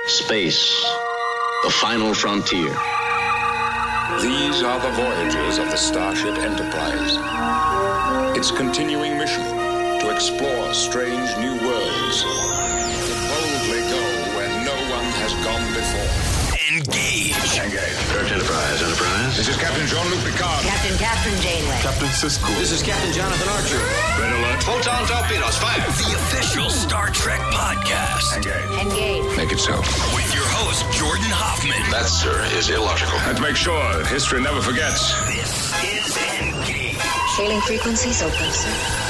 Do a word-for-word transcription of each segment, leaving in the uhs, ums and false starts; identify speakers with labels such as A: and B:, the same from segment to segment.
A: Space, the final frontier.
B: These are the voyages of the Starship Enterprise. Its continuing mission to explore strange new worlds, to boldly go where no one has gone before.
C: Engage.
A: Engage. Search Enterprise. Enterprise.
B: This is Captain Jean-Luc Picard.
D: Captain Catherine Janeway.
B: Captain Sisko.
E: This is Captain Jonathan Archer.
B: Red alert.
E: Photon torpedoes, fire.
C: The official Star Trek podcast.
A: Engage.
D: Engage.
B: Make it so.
C: With your host, Jordan Hoffman.
A: That, sir, is illogical.
B: And make sure history never forgets.
C: This is Engage.
D: Hailing frequencies open, sir.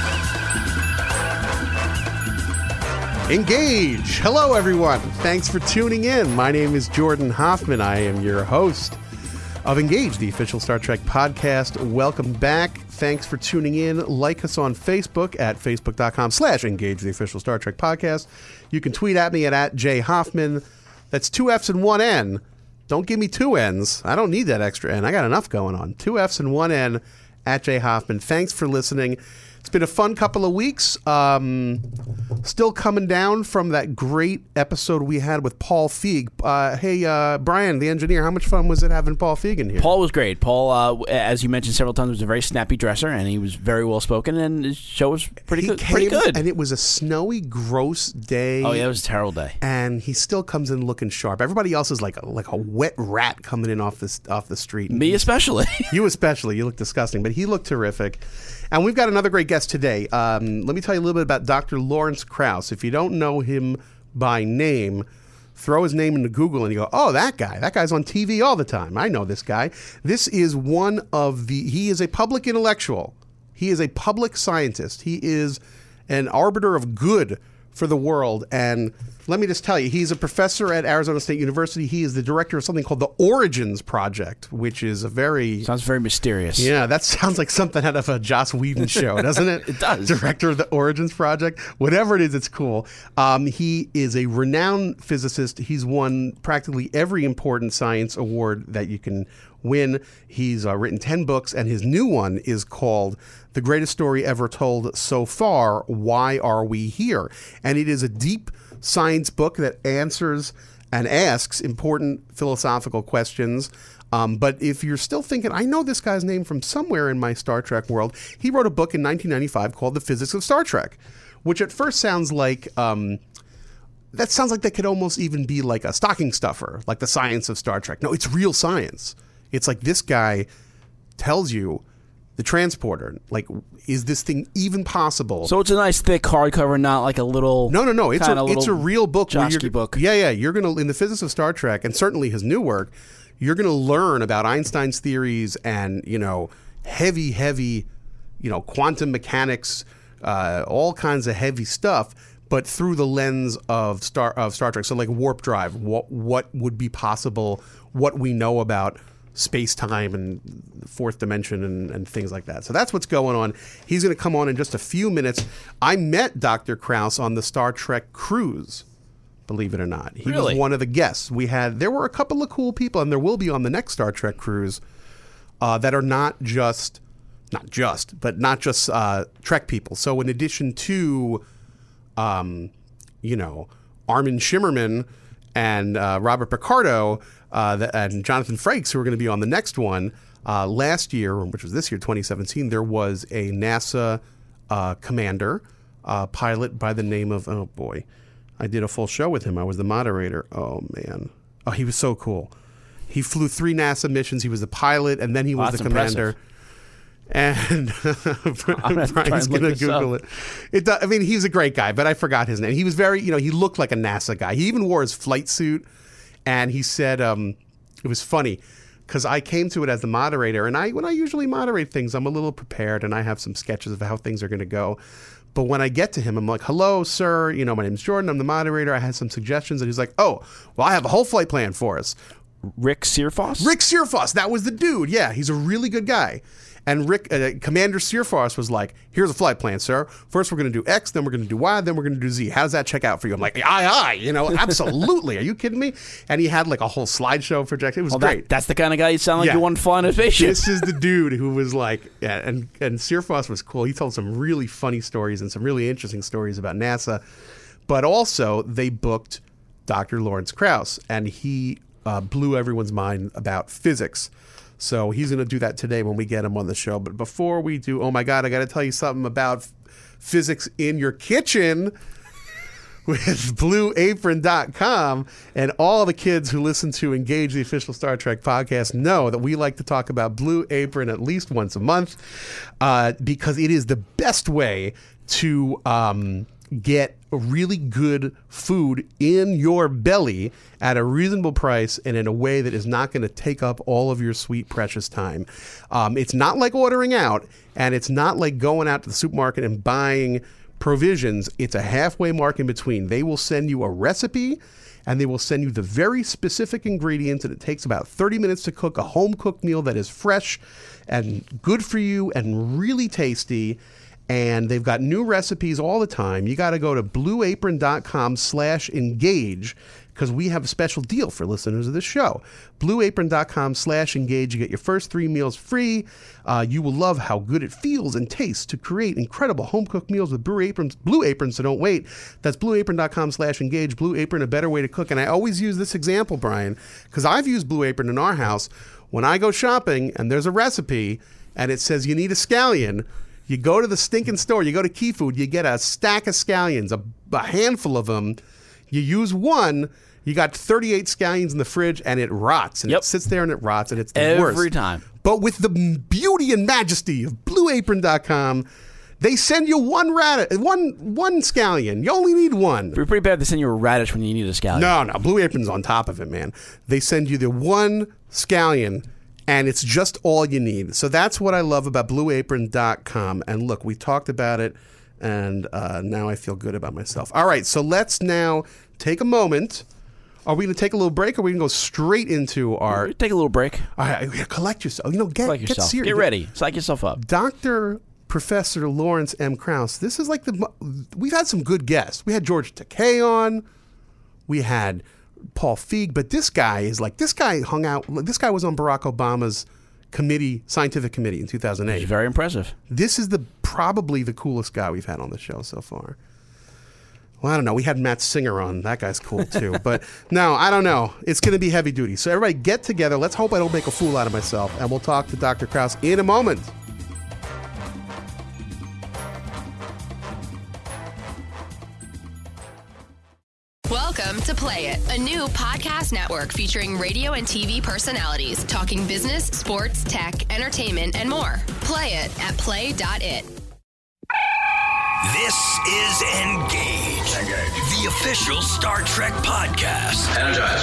F: Engage! Hello, everyone. Thanks for tuning in. My name is Jordan Hoffman. I am your host of Engage, the official Star Trek podcast. Welcome back. Thanks for tuning in. Like us on Facebook at facebook.com slash engage, the official Star Trek podcast. You can tweet at me at, at jhoffman. That's two F's and one N. Don't give me two N's. I don't need that extra N. I got enough going on. Two F's and one N at jhoffman. Thanks for listening. It's been a fun couple of weeks. Um, still coming down from that great episode we had with Paul Feig. Uh, hey, uh, Brian, the engineer, how much fun was it having Paul Feig in here?
G: Paul was great. Paul, uh, as you mentioned several times, was a very snappy dresser, and he was very well spoken, and his show was pretty
F: he
G: good.
F: Came,
G: pretty good.
F: And it was a snowy, gross day.
G: Oh yeah, it was a terrible day.
F: And he still comes in looking sharp. Everybody else is like a, like a wet rat coming in off the off the street.
G: Me especially.
F: You especially. You look disgusting, but he looked terrific. And we've got another great guest today. Um, let me tell you a little bit about Doctor Lawrence Krauss. If you don't know him by name, throw his name into Google and you go, oh, that guy. That guy's on T V all the time. I know this guy. This is one of the, he is a public intellectual. He is a public scientist. He is an arbiter of good for the world. And let me just tell you, he's a professor at Arizona State University. He is the director of something called the Origins Project, which is a very...
G: Sounds very mysterious.
F: Yeah, that sounds like something out of a Joss Whedon show, doesn't it?
G: It does.
F: Director of the Origins Project. Whatever it is, it's cool. Um, he is a renowned physicist. He's won practically every important science award that you can win. He's uh, written ten books, and his new one is called The Greatest Story Ever Told So Far, Why Are We Here? And it is a deep science book that answers and asks important philosophical questions. Um, but if you're still thinking, I know this guy's name from somewhere in my Star Trek world, he wrote a book in nineteen ninety-five called The Physics of Star Trek, which at first sounds like... Um, that sounds like that could almost even be like a stocking stuffer, like the science of Star Trek. No, it's real science. It's like this guy tells you the transporter, like, is this thing even possible?
G: So it's a nice thick hardcover, not like a little...
F: No, no, no. It's a, it's a real book.
G: Josky
F: where you're,
G: book.
F: Yeah, yeah. You're going to, in the physics of Star Trek, and certainly his new work, you're going to learn about Einstein's theories and, you know, heavy, heavy, you know, quantum mechanics, uh, all kinds of heavy stuff, but through the lens of Star of Star Trek. So like warp drive, what what would be possible, what we know about space-time and fourth dimension and, and things like that. So that's what's going on. He's going to come on in just a few minutes. I met Doctor Krauss on the Star Trek cruise, believe it or not. He
G: Really?
F: was one of the guests. We had, there were a couple of cool people, and there will be on the next Star Trek cruise, uh, that are not just, not just, but not just uh, Trek people. So in addition to, um, you know, Armin Shimmerman and uh, Robert Picardo, Uh, the, and Jonathan Frakes, who are going to be on the next one, uh, last year, which was this year, twenty seventeen, there was a NASA uh, commander, uh, pilot by the name of, oh boy, I did a full show with him. I was the moderator. Oh, man. Oh, he was so cool. He flew three NASA missions. He was the pilot, and then he was
G: Well,
F: the
G: that's
F: commander. And Brian's going to Google it. it does, I mean, he's a great guy, but I forgot his name. He was very, you know, he looked like a NASA guy. He even wore his flight suit. And he said, um, it was funny because I came to it as the moderator, and I when I usually moderate things, I'm a little prepared and I have some sketches of how things are going to go. But when I get to him, I'm like, hello, sir. You know, my name's Jordan. I'm the moderator. I had some suggestions. And he's like, oh, well, I have a whole flight plan for us.
G: Rick Searfoss?
F: Rick Searfoss. That was the dude. Yeah, he's a really good guy. And Rick, uh, Commander Searfoss was like, here's a flight plan, sir. First, we're going to do X, then we're going to do Y, then we're going to do Z. How does that check out for you? I'm like, aye, aye, you know, absolutely. Are you kidding me? And he had like a whole slideshow projected. It was
G: Well,
F: great.
G: that, that's the kind of guy you sound like
F: Yeah.
G: you want to fly on a spaceship.
F: This is the dude who was like, yeah, and, and Searfoss was cool. He told some really funny stories and some really interesting stories about NASA. But also, they booked Doctor Lawrence Krauss, and he uh, blew everyone's mind about physics. So he's going to do that today when we get him on the show. But before we do, oh my God, I got to tell you something about f- physics in your kitchen with blue apron dot com. And all the kids who listen to Engage, the official Star Trek podcast, know that we like to talk about Blue Apron at least once a month uh, because it is the best way to um, get really good food in your belly at a reasonable price and in a way that is not going to take up all of your sweet, precious time. Um, it's not like ordering out, and it's not like going out to the supermarket and buying provisions. It's a halfway mark in between. They will send you a recipe, and they will send you the very specific ingredients, and it takes about thirty minutes to cook a home-cooked meal that is fresh and good for you and really tasty. And they've got new recipes all the time. You got to go to blue apron dot com slash engage because we have a special deal for listeners of this show. blue apron dot com slash engage. You get your first three meals free. Uh, you will love how good it feels and tastes to create incredible home-cooked meals with Blue Aprons. Blue Aprons, so don't wait. That's blue apron dot com slash engage. Blue Apron, a better way to cook. And I always use this example, Brian, because I've used Blue Apron in our house. When I go shopping and there's a recipe and it says you need a scallion, you go to the stinking store, you go to Key Food, you get a stack of scallions, a, a handful of them. You use one, you got thirty-eight scallions in the fridge, and it rots. And
G: Yep.
F: it sits there and it rots, and it's the
G: Every
F: worst.
G: time.
F: But with the beauty and majesty of blue apron dot com, they send you one rat, one one scallion. You only need one.
G: It'd be pretty bad to send you a radish when you need a scallion.
F: No, no, Blue Apron's on top of it, man. They send you the one scallion, and it's just all you need. So that's what I love about blue apron dot com. And look, we talked about it, and uh, now I feel good about myself. All right, so let's now take a moment. Are we going to take a little break, or are we going to go straight into our...
G: Take a little break.
F: All right, collect yourself. You know, get,
G: Like
F: get
G: yourself.
F: serious.
G: Get ready. Psych yourself up.
F: Doctor Professor Lawrence M. Krauss. This is like the... We've had some good guests. We had George Takei on. We had Paul Feig. But this guy is like... This guy hung out... This guy was on Barack Obama's committee, scientific committee in two thousand eight.
G: It's very impressive.
F: This is the probably the coolest guy we've had on the show so far. Well, I don't know. We had Matt Singer on. That guy's cool, too. But no, I don't know. It's going to be heavy duty. So everybody get together. Let's hope I don't make a fool out of myself. And we'll talk to Doctor Krauss in a moment.
H: Welcome to Play It, a new podcast network featuring radio and T V personalities talking business, sports, tech, entertainment, and more. Play it at play dot it.
C: This is Engage,
A: Engage.
C: the official Star Trek podcast.
A: Energize.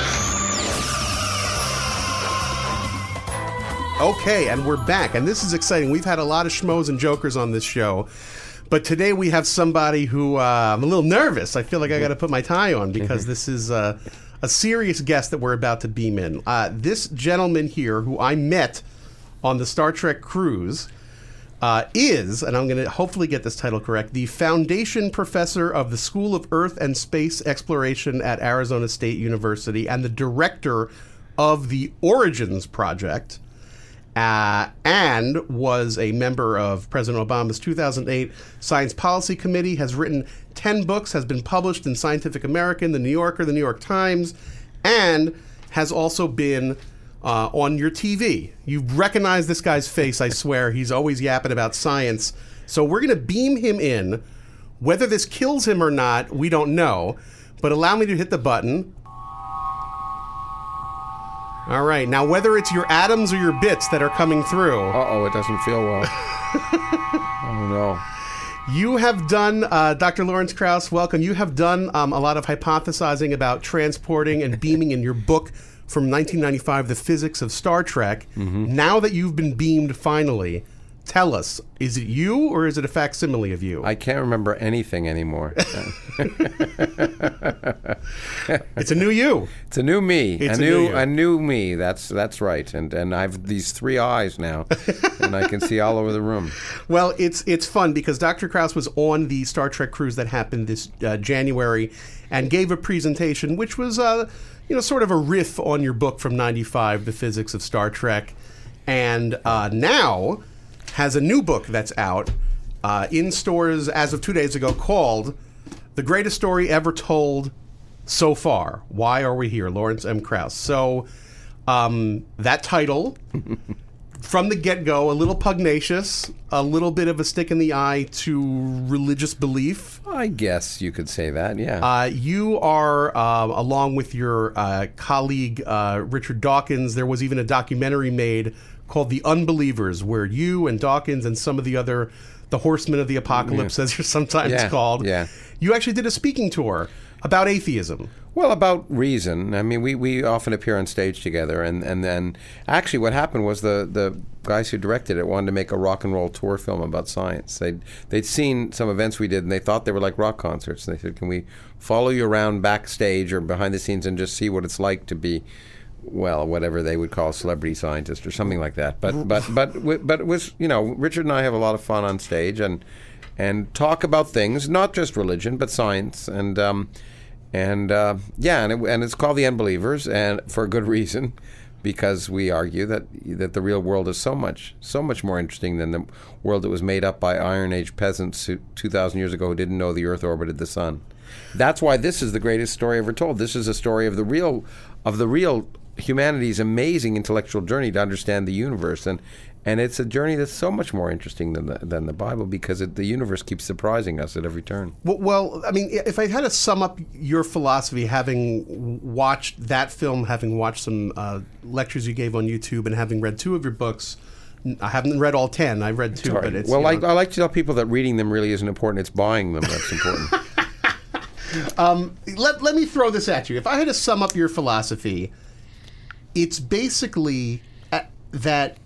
F: Okay, and we're back. And this is exciting. We've had a lot of schmoes and jokers on this show. But today we have somebody who uh, I'm a little nervous. I feel like I got to put my tie on because this is uh, a serious guest that we're about to beam in. Uh, this gentleman here, who I met on the Star Trek cruise, uh, is, and I'm going to hopefully get this title correct, the Foundation Professor of the School of Earth and Space Exploration at Arizona State University and the Director of the Origins Project. Uh, and was a member of President Obama's two thousand eight Science Policy Committee, has written ten books, has been published in Scientific American, The New Yorker, The New York Times, and has also been uh, on your T V. You recognize this guy's face, I swear. He's always yapping about science. So we're going to beam him in. Whether this kills him or not, we don't know. But allow me to hit the button. All right. Now, whether it's your atoms or your bits that are coming through.
I: Uh-oh, it doesn't feel well. Oh, no.
F: You have done, uh, Doctor Lawrence Krauss, welcome. You have done um, a lot of hypothesizing about transporting and beaming in your book from nineteen ninety-five, The Physics of Star Trek. Mm-hmm. Now that you've been beamed finally, tell us, is it you or is it a facsimile of you?
I: I can't remember anything anymore.
F: It's a new you.
I: It's a new me.
F: It's
I: a
F: a
I: new,
F: new you.
I: a new me. That's that's right. And and I've these three eyes now, and I can see all over the room.
F: Well, it's it's fun because Doctor Krauss was on the Star Trek cruise that happened this uh, January and gave a presentation which was, uh, you know, sort of a riff on your book from ninety-five, The Physics of Star Trek. And uh, now has a new book that's out uh, in stores as of two days ago called The Greatest Story Ever Told so far. Why are we here? Lawrence M. Krauss. So um, that title, from the get-go, a little pugnacious, a little bit of a stick in the eye to religious belief.
I: I guess you could say that, yeah.
F: Uh, you are, uh, along with your uh, colleague uh, Richard Dawkins, there was even a documentary made called The Unbelievers, where you and Dawkins and some of the other, the Horsemen of the Apocalypse, yeah. as you're sometimes
I: yeah,
F: called,
I: yeah.
F: you actually did a speaking tour about atheism.
I: Well, about reason. I mean, we, we often appear on stage together, and, and then actually what happened was the, the guys who directed it wanted to make a rock and roll tour film about science. They'd, they'd seen some events we did, and they thought they were like rock concerts. And they said, can we follow you around backstage or behind the scenes and just see what it's like to be, well, whatever they would call a celebrity scientist or something like that. But but but but it was, you know, Richard and I have a lot of fun on stage and and talk about things, not just religion, but science. And um, and uh, yeah, and, it, and it's called The Unbelievers, and for a good reason, because we argue that that the real world is so much so much more interesting than the world that was made up by Iron Age peasants who, two thousand years ago who didn't know the Earth orbited the sun. That's why this is the greatest story ever told. This is a story of the real of the real. humanity's amazing intellectual journey to understand the universe, and and it's a journey that's so much more interesting than the, than the Bible, because it, the universe keeps surprising us at every turn.
F: Well, well, I mean, if I had to sum up your philosophy, having watched that film, having watched some uh, lectures you gave on YouTube, and having read two of your books, I haven't read all ten. I've read two,
I: Sorry.
F: but it's
I: well,
F: you
I: I,
F: know.
I: I like to tell people that reading them really isn't important. It's buying them that's important.
F: um, let let me throw this at you. If I had to sum up your philosophy, it's basically uh, that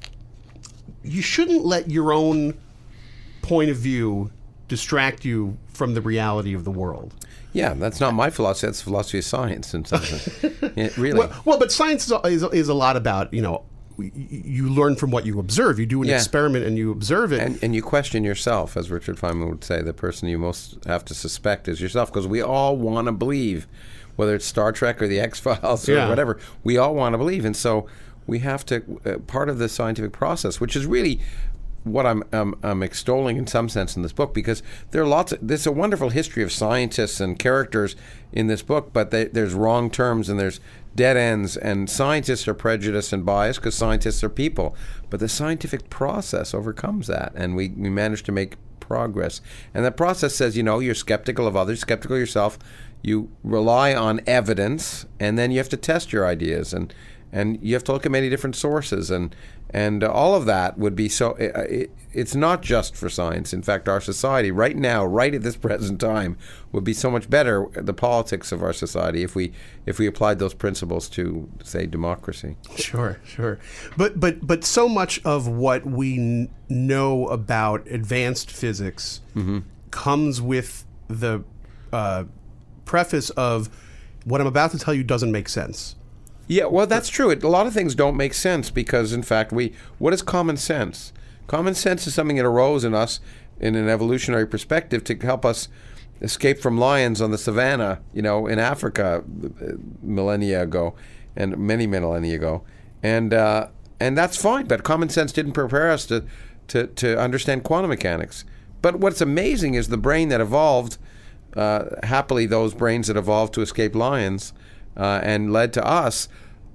F: you shouldn't let your own point of view distract you from the reality of the world.
I: Yeah, that's not my philosophy. That's the philosophy of science in some sense. Yeah, really.
F: Well, well, but science is, is, is a lot about, you know, you learn from what you observe. You do an
I: yeah.
F: experiment and you observe it.
I: And, and you question yourself, as Richard Feynman would say. The person you most have to suspect is yourself, because we all want to believe. Whether it's Star Trek or the X-Files or
F: yeah.
I: whatever, we all want to believe. And so we have to, uh, part of the scientific process, which is really what I'm, um, I'm extolling in some sense in this book, because there are lots of, there's a wonderful history of scientists and characters in this book, but they, there's wrong terms and there's dead ends, and scientists are prejudiced and biased because scientists are people. But the scientific process overcomes that, and we, we manage to make progress. And that process says, you know, you're skeptical of others, skeptical of yourself. You rely on evidence, and then you have to test your ideas, and and you have to look at many different sources, and and uh, all of that would be so. It, it, it's not just for science. In fact, our society right now, right at this present time, would be so much better. The politics of our society, if we if we applied those principles to, say, democracy.
F: Sure, sure, but but but so much of what we n- know about advanced physics mm-hmm. comes with the Uh, preface of what I'm about to tell you doesn't make sense.
I: Yeah, well, that's true. It, a lot of things don't make sense because, in fact, we. What is common sense? Common sense is something that arose in us in an evolutionary perspective to help us escape from lions on the savannah, you know, in Africa millennia ago, and many millennia ago, and uh, and that's fine. But common sense didn't prepare us to to to understand quantum mechanics. But what's amazing is the brain that evolved. Uh, happily, those brains that evolved to escape lions uh, and led to us,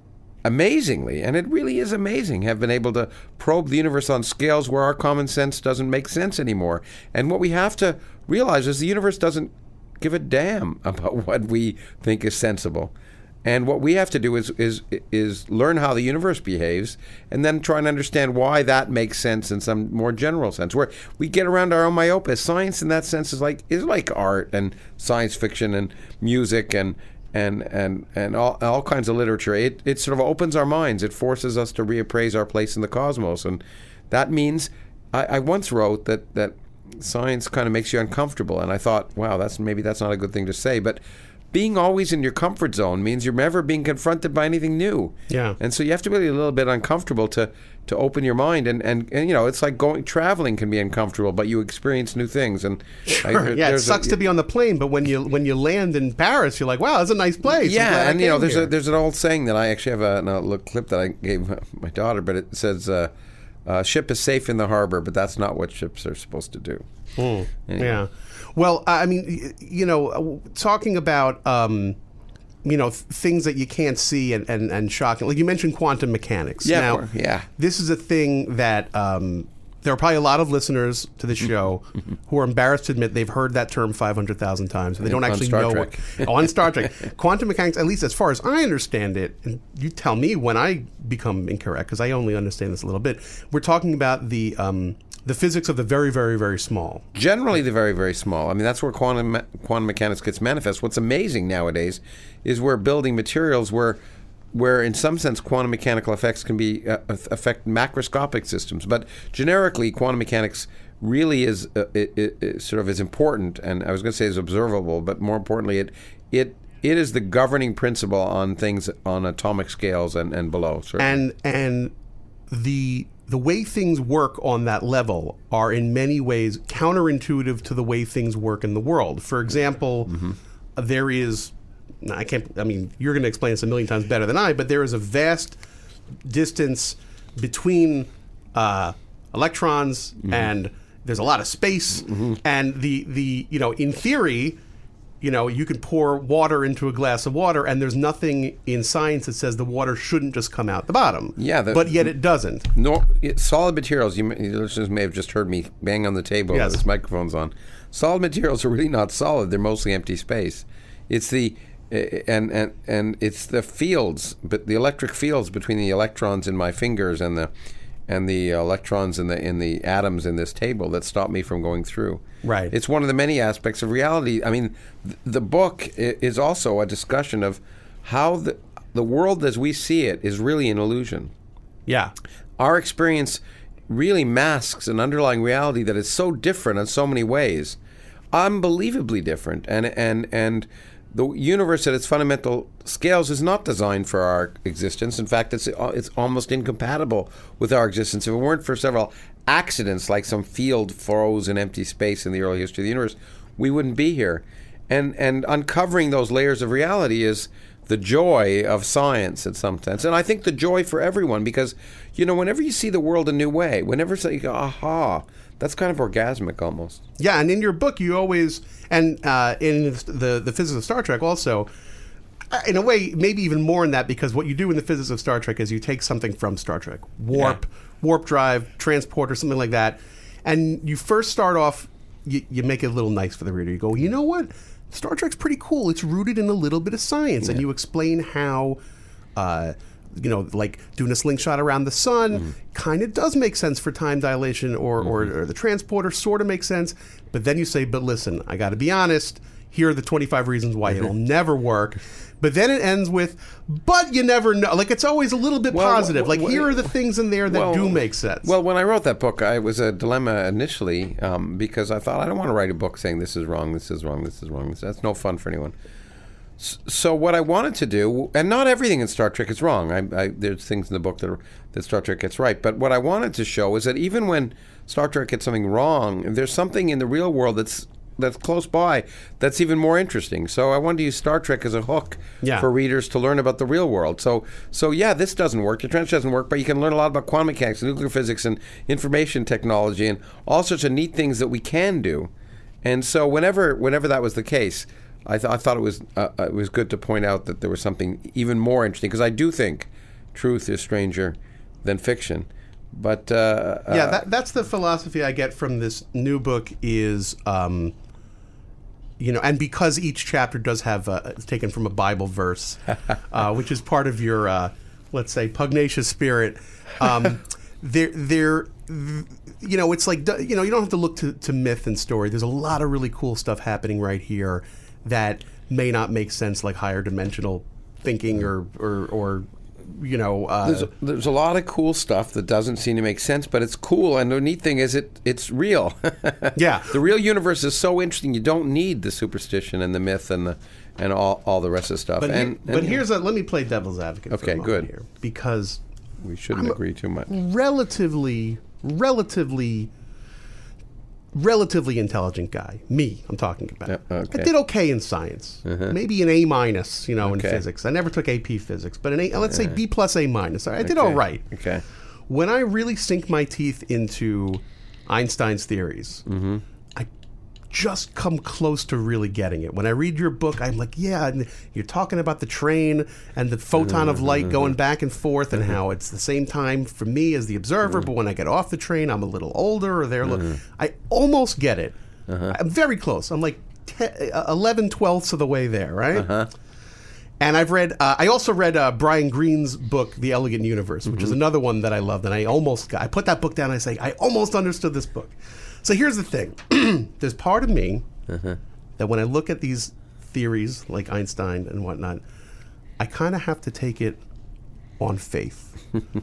I: amazingly, and it really is amazing, have been able to probe the universe on scales where our common sense doesn't make sense anymore. And what we have to realize is the universe doesn't give a damn about what we think is sensible. And what we have to do is is is learn how the universe behaves, and then try and understand why that makes sense in some more general sense. Where we get around our own myopia. Science, in that sense, is like is like art and science fiction and music and and and and all all kinds of literature. It it sort of opens our minds. It forces us to reappraise our place in the cosmos, and that means I, I once wrote that that science kind of makes you uncomfortable, and I thought, wow, that's maybe that's not a good thing to say, but. Being always in your comfort zone means you're never being confronted by anything new.
F: Yeah.
I: And so you have to be a little bit uncomfortable to, to open your mind. And, and, and, you know, it's like going traveling can be uncomfortable, but you experience new things. And
F: sure. I, yeah, it sucks a, to be on the plane, but when you when you land in Paris, you're like, wow, that's a nice place.
I: Yeah, and, you know, there's
F: here.
I: a, there's an old saying that I actually have a, a little clip that I gave my daughter, but it says, uh, uh, ship is safe in the harbor, but that's not what ships are supposed to do.
F: Mm.
I: Anyway.
F: Yeah. Well, I mean, you know, talking about um, you know, th- things that you can't see and, and, and shocking. Like you mentioned quantum mechanics.
I: Yeah,
F: now,
I: yeah.
F: This is a thing that um, there are probably a lot of listeners to the show who are embarrassed to admit they've heard that term five hundred thousand times. And they don't
I: On
F: actually
I: Star
F: know
I: Trek.
F: what. On Star Trek. Quantum mechanics, at least as far as I understand it, and you tell me when I become incorrect, because I only understand this a little bit. We're talking about the um, the physics of the very, very, very small.
I: Generally, the very, very small. I mean, that's where quantum me- quantum mechanics gets manifest. What's amazing nowadays is we're building materials where, where in some sense, quantum mechanical effects can be uh, affect macroscopic systems. But generically, quantum mechanics really is uh, it, it, it sort of is important, and I was going to say is observable, but more importantly, it it it is the governing principle on things on atomic scales and, and below. Certainly.
F: And and the the way things work on that level are in many ways counterintuitive to the way things work in the world. For example, mm-hmm. there is, I can't, I mean, you're going to explain this a million times better than I, but there is a vast distance between uh, electrons mm-hmm. and there's a lot of space. Mm-hmm. And the, the, you know, in theory, you know, you can pour water into a glass of water, and there's nothing in science that says the water shouldn't just come out the bottom.
I: Yeah, the,
F: but yet it doesn't.
I: No, it, solid materials. You, may, you listeners may have just heard me bang on the table.
F: Yes.
I: This microphone's on. Solid materials are really not solid. They're mostly empty space. It's the uh, and and and it's the fields, but the electric fields between the electrons in my fingers and the and the electrons in the in the atoms in this table that stop me from going through.
F: Right.
I: It's one of the many aspects of reality. I mean, th- the book is also a discussion of how the the world as we see it is really an illusion.
F: Yeah.
I: Our experience really masks an underlying reality that is so different in so many ways, unbelievably different, and and and the universe at its fundamental scales is not designed for our existence. In fact, it's it's almost incompatible with our existence. If it weren't for several accidents, like some field froze in empty space in the early history of the universe, we wouldn't be here. And and uncovering those layers of reality is the joy of science in some sense. And I think the joy for everyone, because, you know, whenever you see the world a new way, whenever you go, aha, that's kind of orgasmic almost.
F: Yeah, and in your book, you always, and uh, in the the physics of Star Trek also, in a way, maybe even more in that, because what you do in the physics of Star Trek is you take something from Star Trek, warp, yeah. warp drive, transporter, something like that, and you first start off, you, you make it a little nice for the reader. You go, you know what? Star Trek's pretty cool. It's rooted in a little bit of science, yeah. and you explain how, uh, you know, like doing a slingshot around the sun mm-hmm. kind of does make sense for time dilation, or, mm-hmm. or, or the transporter sort of makes sense. But then you say, but listen, I got to be honest. Here are the twenty-five reasons why it'll never work. But then it ends with, but you never know. Like, it's always a little bit well, positive. Well, like, here are the things in there that well, do make sense.
I: Well, when I wrote that book, I, it was a dilemma initially um, because I thought, I don't want to write a book saying this is wrong, this is wrong, this is wrong. That's no fun for anyone. So what I wanted to do, and not everything in Star Trek is wrong. I, I, there's things in the book that, are, that Star Trek gets right. But what I wanted to show is that even when Star Trek gets something wrong, there's something in the real world that's that's close by that's even more interesting. So I wanted to use Star Trek as a hook
F: yeah.
I: for readers to learn about the real world. So so yeah, this doesn't work. The trench doesn't work, but you can learn a lot about quantum mechanics and nuclear physics and information technology and all sorts of neat things that we can do. And so whenever whenever that was the case, I, th- I thought it was uh, it was good to point out that there was something even more interesting, because I do think truth is stranger than fiction. But uh,
F: yeah, that, that's the philosophy I get from this new book is, um, you know, and because each chapter does have uh, it's taken from a Bible verse, uh, which is part of your, uh, let's say, pugnacious spirit. Um, they're, they're, you know, it's like, you know, you don't have to look to, to myth and story. There's a lot of really cool stuff happening right here that may not make sense, like higher dimensional thinking or, or, or you know, uh,
I: there's, a, there's a lot of cool stuff that doesn't seem to make sense, but it's cool. And the neat thing is, it it's real.
F: Yeah,
I: the real universe is so interesting. You don't need the superstition and the myth and the and all, all the rest of the stuff.
F: But,
I: and,
F: here,
I: and,
F: but here's a let me play devil's advocate.
I: Okay,
F: for a moment
I: good.
F: Here, because
I: we shouldn't
F: I'm
I: agree too much.
F: Relatively, relatively. relatively intelligent guy. Me, I'm talking about.
I: Yeah, okay.
F: I did okay in science. Uh-huh. Maybe an A minus, you know, okay. in physics. I never took A P physics, but an A, let's say B plus A minus. I did
I: okay.
F: all right.
I: Okay.
F: When I really sink my teeth into Einstein's theories, mm-hmm. I just come close to really getting it. When I read your book, I'm like, yeah, and you're talking about the train and the photon of light going back and forth and how it's the same time for me as the observer, but when I get off the train, I'm a little older or they're a little... I almost get it. I'm very close. I'm like ten, eleven twelfths of the way there, right? Uh-huh. And I've read, uh, I also read uh, Brian Greene's book, The Elegant Universe, which mm-hmm. is another one that I loved. And I almost got, I put that book down and I say, I almost understood this book. So here's the thing. There's part of me uh-huh. that when I look at these theories like Einstein and whatnot, I kind of have to take it on faith.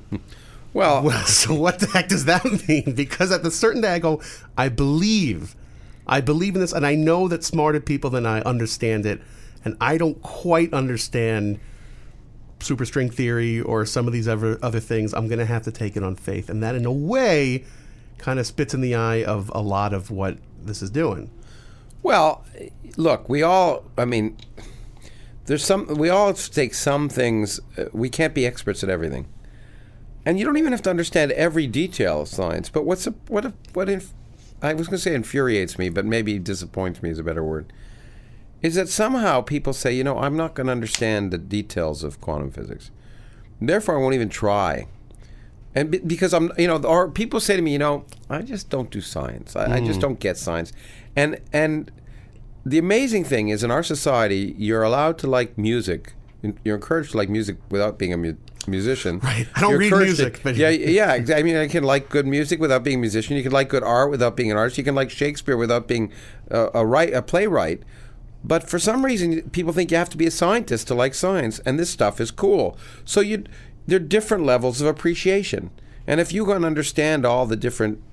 I: well,
F: well, so what the heck does that mean? Because at the certain day I go, I believe, I believe in this, and I know that smarter people than I understand it, and I don't quite understand superstring theory or some of these other, other things. I'm going to have to take it on faith. And that, in a way, kind of spits in the eye of a lot of what this is doing.
I: Well, look, we all, I mean, there's some, we all take some things, uh, we can't be experts at everything. And you don't even have to understand every detail of science. But what's, a, what, a, what inf- I was going to say infuriates me, but maybe disappoints me is a better word, is that somehow people say, you know, I'm not going to understand the details of quantum physics. Therefore, I won't even try. And be, because I'm, you know, or people say to me, you know, I just don't do science. I, mm. I just don't get science. And and the amazing thing is, in our society, you're allowed to like music. You're encouraged to like music without being a mu- musician.
F: Right. I don't
I: you're
F: read music.
I: To,
F: but
I: yeah, yeah. I mean, I can like good music without being a musician. You can like good art without being an artist. You can like Shakespeare without being a, a, write, a playwright. But for some reason, people think you have to be a scientist to like science, and this stuff is cool. So you, there are different levels of appreciation. And if you can understand all the different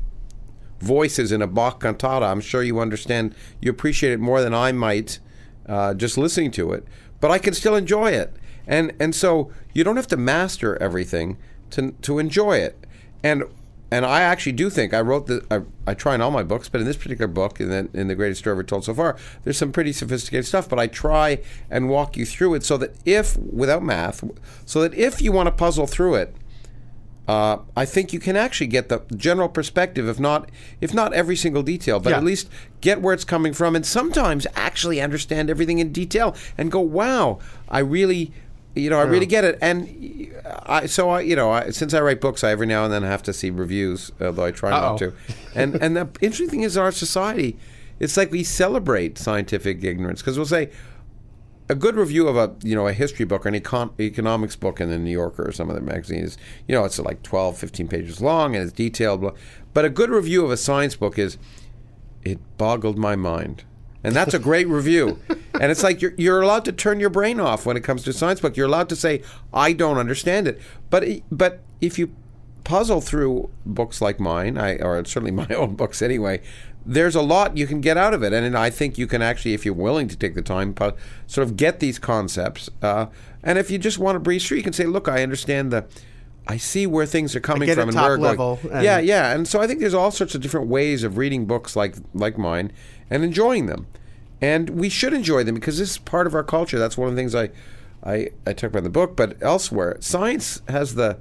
I: voices in a Bach cantata, I'm sure you understand, you appreciate it more than I might uh, just listening to it. But I can still enjoy it. And and so you don't have to master everything to to enjoy it. And and I actually do think, I wrote the, I, I try in all my books, but in this particular book, in the, in the Greatest Story Ever Told So Far, there's some pretty sophisticated stuff, but I try and walk you through it so that if, without math, so that if you want to puzzle through it, Uh, I think you can actually get the general perspective, if not if not every single detail, but
F: yeah.
I: at least get where it's coming from, and sometimes actually understand everything in detail and go, wow, I really, you know, I really get it. And I, so I, you know, I, since I write books, I every now and then have to see reviews, although I try
F: Uh-oh.
I: not to. And and the interesting thing is, our society, it's like we celebrate scientific ignorance because we'll say, a good review of a, you know, a history book or an econ- economics book in the New Yorker or some other magazines, you know, it's like twelve, fifteen pages long and it's detailed. But a good review of a science book is, it boggled my mind. And that's a great review. And it's like you're, you're allowed to turn your brain off when it comes to a science book. You're allowed to say, I don't understand it. But but if you puzzle through books like mine, I, or certainly my own books anyway, there's a lot you can get out of it. And I think you can actually, if you're willing to take the time, sort of get these concepts. Uh, and if you just want to breeze through, you can say, look, I understand the, I see where things are coming
F: I get
I: from.
F: it
I: and
F: top
I: where
F: level.
I: going.
F: And
I: Yeah, yeah. And so I think there's all sorts of different ways of reading books like like mine and enjoying them. And we should enjoy them because this is part of our culture. That's one of the things I, I, I talk about in the book, but elsewhere. Science has the,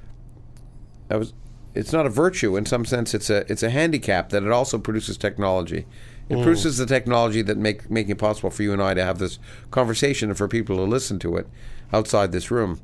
I: I was, it's not a virtue in some sense. It's a it's a handicap that it also produces technology. It mm. produces the technology that make making it possible for you and I to have this conversation and for people to listen to it outside this room.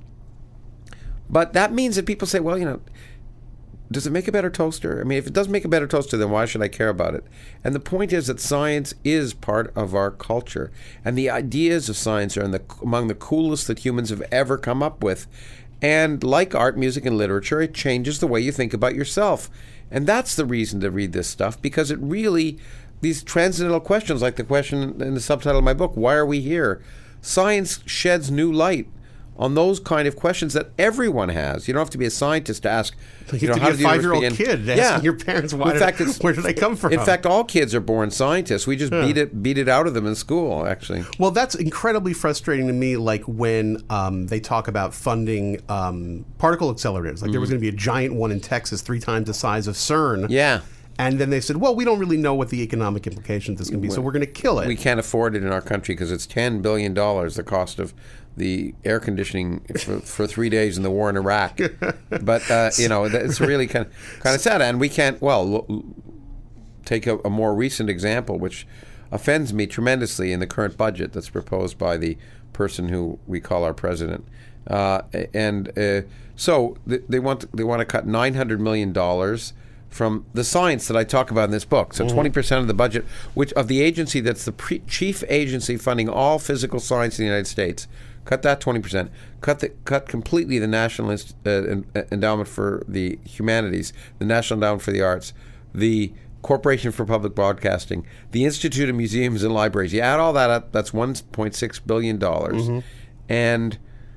I: But that means that people say, well, you know, does it make a better toaster? I mean, if it doesn't make a better toaster, then why should I care about it? And the point is that science is part of our culture. And the ideas of science are in the, among the coolest that humans have ever come up with. And like art, music, and literature, it changes the way you think about yourself. And that's the reason to read this stuff, because it really, these transcendental questions, like the question in the subtitle of my book, why are we here? Science sheds new light on those kind of questions that everyone has. You don't have to be a scientist to ask.
F: You,
I: you know,
F: have
I: how
F: to
I: did
F: be
I: the
F: a
I: universe
F: five-year-old
I: begin?
F: kid asking
I: Yeah.
F: your parents, why
I: in
F: did,
I: fact, it's,
F: where did they come from?
I: In fact, all kids are born scientists. We just
F: Yeah.
I: beat it beat it out of them in school, actually.
F: Well, that's incredibly frustrating to me, like when um, they talk about funding um, particle accelerators. Like mm. there was going to be a giant one in Texas, three times the size of CERN.
I: Yeah.
F: And then they said, well, we don't really know what the economic implications is going to be, so we're going to kill it.
I: We can't afford it in our country because it's ten billion dollars, the cost of the air conditioning for, for three days in the war in Iraq. But, uh, you know, it's really kind of, kind of sad. And we can't, well, take a, a more recent example, which offends me tremendously in the current budget that's proposed by the person who we call our president. Uh, and uh, so th- they want to, they want to cut nine hundred million dollars from the science that I talk about in this book. So twenty percent of the budget, which of the agency that's the pre- chief agency funding all physical science in the United States. Cut that twenty percent. Cut the cut completely the National Inst- uh, Endowment for the Humanities, the National Endowment for the Arts, the Corporation for Public Broadcasting, the Institute of Museums and Libraries. You add all that up, that's one point six billion dollars. Mm-hmm. And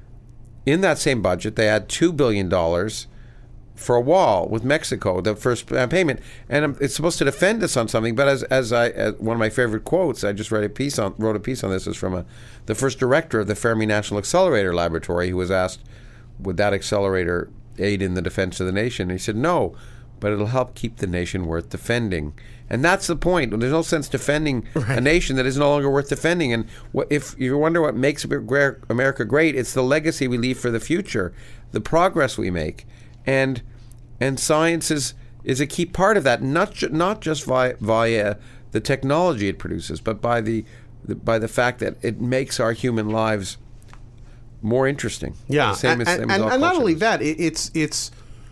I: in that same budget, they add two billion dollars for a wall with Mexico, the first payment. And it's supposed to defend us on something, but as as I as one of my favorite quotes, I just read a piece on wrote a piece on this, is from a, the first director of the Fermi National Accelerator Laboratory, who was asked, would that accelerator aid in the defense of the nation? And he said, no, but it'll help keep the nation worth defending. And that's the point. There's no sense defending right. a nation that is no longer worth defending. And what, if you wonder what makes America great, it's the legacy we leave for the future, the progress we make. And and science is, is a key part of that, not ju- not just via, via the technology it produces, but by the, the by the fact that it makes our human lives more interesting.
F: Yeah,
I: the same
F: and,
I: as, same
F: and,
I: as all
F: and not only
I: cultures.
F: that, it, it's it's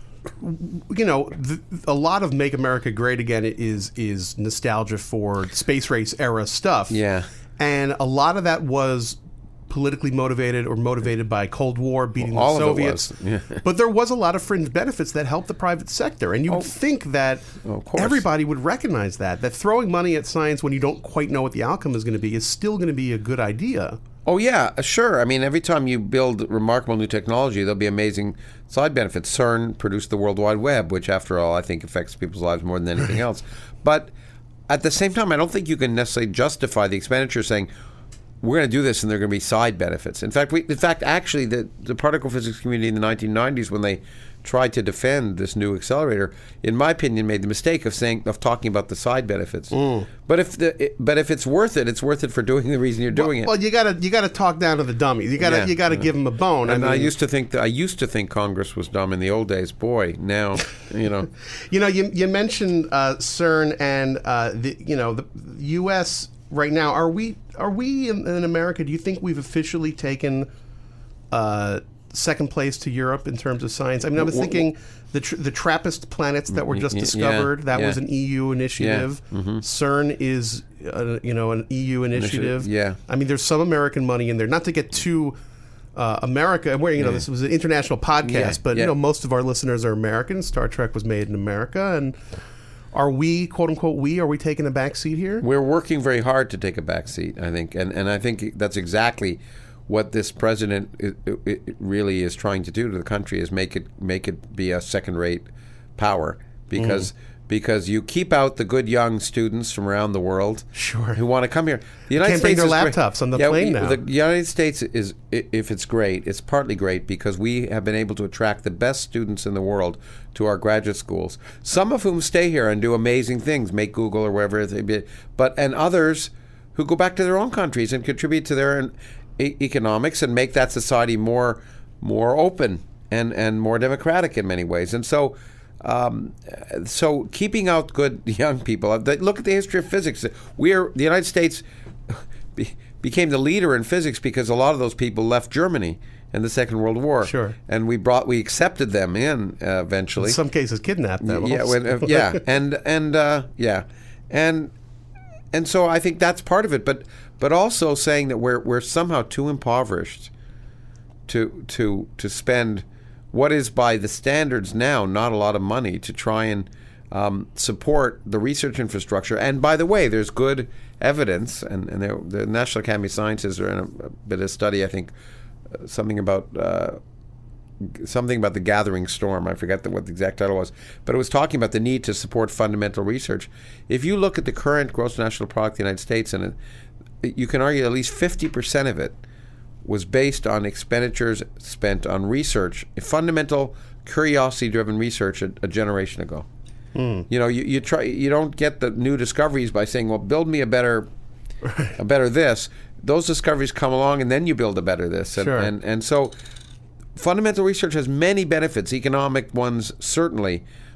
F: you know the, a lot of Make America Great Again is is nostalgia for space race era stuff.
I: Yeah,
F: and a lot of that was politically motivated or motivated by Cold War, beating
I: well, all
F: the
I: of
F: Soviets.
I: It was. Yeah.
F: But there was a lot of fringe benefits that helped the private sector. And you would
I: oh.
F: think that
I: oh, of course.
F: everybody would recognize that, that throwing money at science when you don't quite know what the outcome is going to be is still going to be a good idea.
I: Oh, yeah, sure. I mean, every time you build remarkable new technology, there'll be amazing side benefits. CERN produced the World Wide Web, which, after all, I think affects people's lives more than anything else. But at the same time, I don't think you can necessarily justify the expenditure saying, we're going to do this and there are going to be side benefits. In fact, we, in fact, actually, the, the particle physics community in the nineteen nineties, when they tried to defend this new accelerator, in my opinion, made the mistake of saying of talking about the side benefits. Mm. But if the it, but if it's worth it, it's worth it for doing the reason you're doing
F: well,
I: it.
F: Well, you gotta you gotta talk down to the dummies. You gotta
I: yeah.
F: you gotta
I: yeah.
F: give them a bone.
I: And
F: I, mean,
I: I used to think that I used to think Congress was dumb in the old days. Boy, now you know.
F: you know, you you mentioned uh, CERN and uh, the you know the U S right now. Are we are we in, in America? Do you think we've officially taken uh, second place to Europe in terms of science? I mean, I was thinking the tr- the TRAPPIST planets that were just
I: yeah,
F: discovered. That
I: yeah.
F: was an E U initiative.
I: Yeah. Mm-hmm.
F: CERN is uh, you know an E U initiative.
I: Initiative, yeah.
F: I mean, there's some American money in there. Not to get too uh, America, where you know
I: yeah.
F: this was an international podcast,
I: Yeah,
F: but
I: yeah.
F: you know most of our listeners are American. Star Trek was made in America, and are we, quote unquote, we? Are we taking a back seat here?
I: We're working very hard to take a back seat, I think, and and I think that's exactly what this president it, it really is trying to do to the country, is make it make it be a second-rate power, because mm. because you keep out the good young students from around the world,
F: sure,
I: who want to come here. The United
F: Can't
I: States
F: bring their
I: is
F: laptops
I: great.
F: on the
I: yeah,
F: plane
I: we,
F: now.
I: The United States is, if it's great, it's partly great because we have been able to attract the best students in the world to our graduate schools. Some of whom stay here and do amazing things, make Google or wherever they be, but and others who go back to their own countries and contribute to their e- economics and make that society more more open and, and more democratic in many ways. And so. Um, so keeping out good young people. Look at the history of physics. We are the United States be, became the leader in physics because a lot of those people left Germany in the Second World War.
F: Sure.
I: And we brought we accepted them in uh, eventually.
F: In some cases, kidnapped them.
I: Yeah. When, uh, yeah. And and uh, yeah. And and so I think that's part of it. But but also saying that we're we're somehow too impoverished to to to spend what is, by the standards now, not a lot of money to try and um, support the research infrastructure. And by the way, there's good evidence, and, and the National Academy of Sciences are in a, a bit of study, I think, uh, something about uh, something about the gathering storm. I forget the, what the exact title was, but it was talking about the need to support fundamental research. If you look at the current gross national product of the United States, and it, you can argue at least fifty percent of it was based on expenditures spent on research, fundamental curiosity-driven research a, a generation ago. Mm. You know, you, you try you don't get the new discoveries by saying, "Well, build me a better, a better this." Those discoveries come along, and then you build a better this. And,
F: sure.
I: and and so, fundamental research has many benefits, economic ones certainly,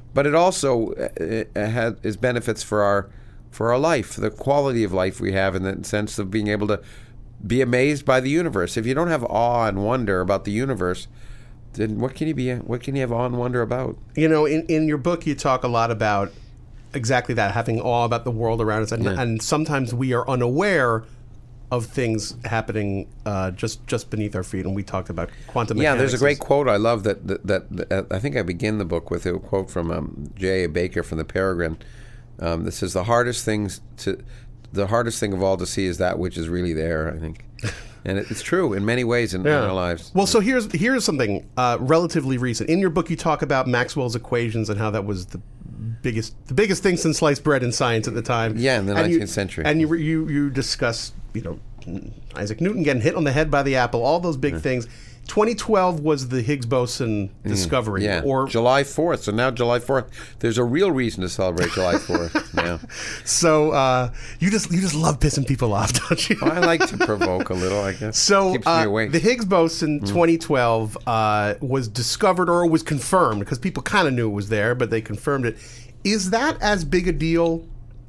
I: but it also uh, has is benefits for our for our life, the quality of life we have, in the sense of being able to be amazed by the universe. If you don't have awe and wonder about the universe, then what can you be? What can you have awe and wonder about?
F: You know, in, in your book, you talk a lot about exactly that, having awe about the world around us, and,
I: Yeah.
F: and sometimes we are unaware of things happening uh, just just beneath our feet. And we talked about quantum
I: Yeah,
F: mechanics.
I: there's a great quote I love that that, that, that I think I begin the book with a quote from um, J A. Baker from the Peregrine um, that says, "The hardest things to the hardest thing of all to see is that which is really there." I think, and it, it's true in many ways in,
F: Yeah.
I: in our lives.
F: Well, so here's here's something uh, relatively recent. In your book, you talk about Maxwell's equations and how that was the biggest the biggest thing since sliced bread in science at the time.
I: Yeah, in the
F: And
I: nineteenth
F: you-
I: century.
F: And you you you discuss, you know, Isaac Newton getting hit on the head by the apple, all those big things. twenty twelve was the Higgs boson discovery,
I: Yeah,
F: or
I: July fourth. So now July fourth, there's a real reason to celebrate July fourth now.
F: so uh, you just you just love pissing people off, don't you?
I: I like to provoke a little, I guess.
F: So
I: Keeps
F: uh,
I: me awake.
F: the Higgs boson twenty twelve uh, was discovered, or was confirmed, because people kind of knew it was there, but they confirmed it. Is that as big a deal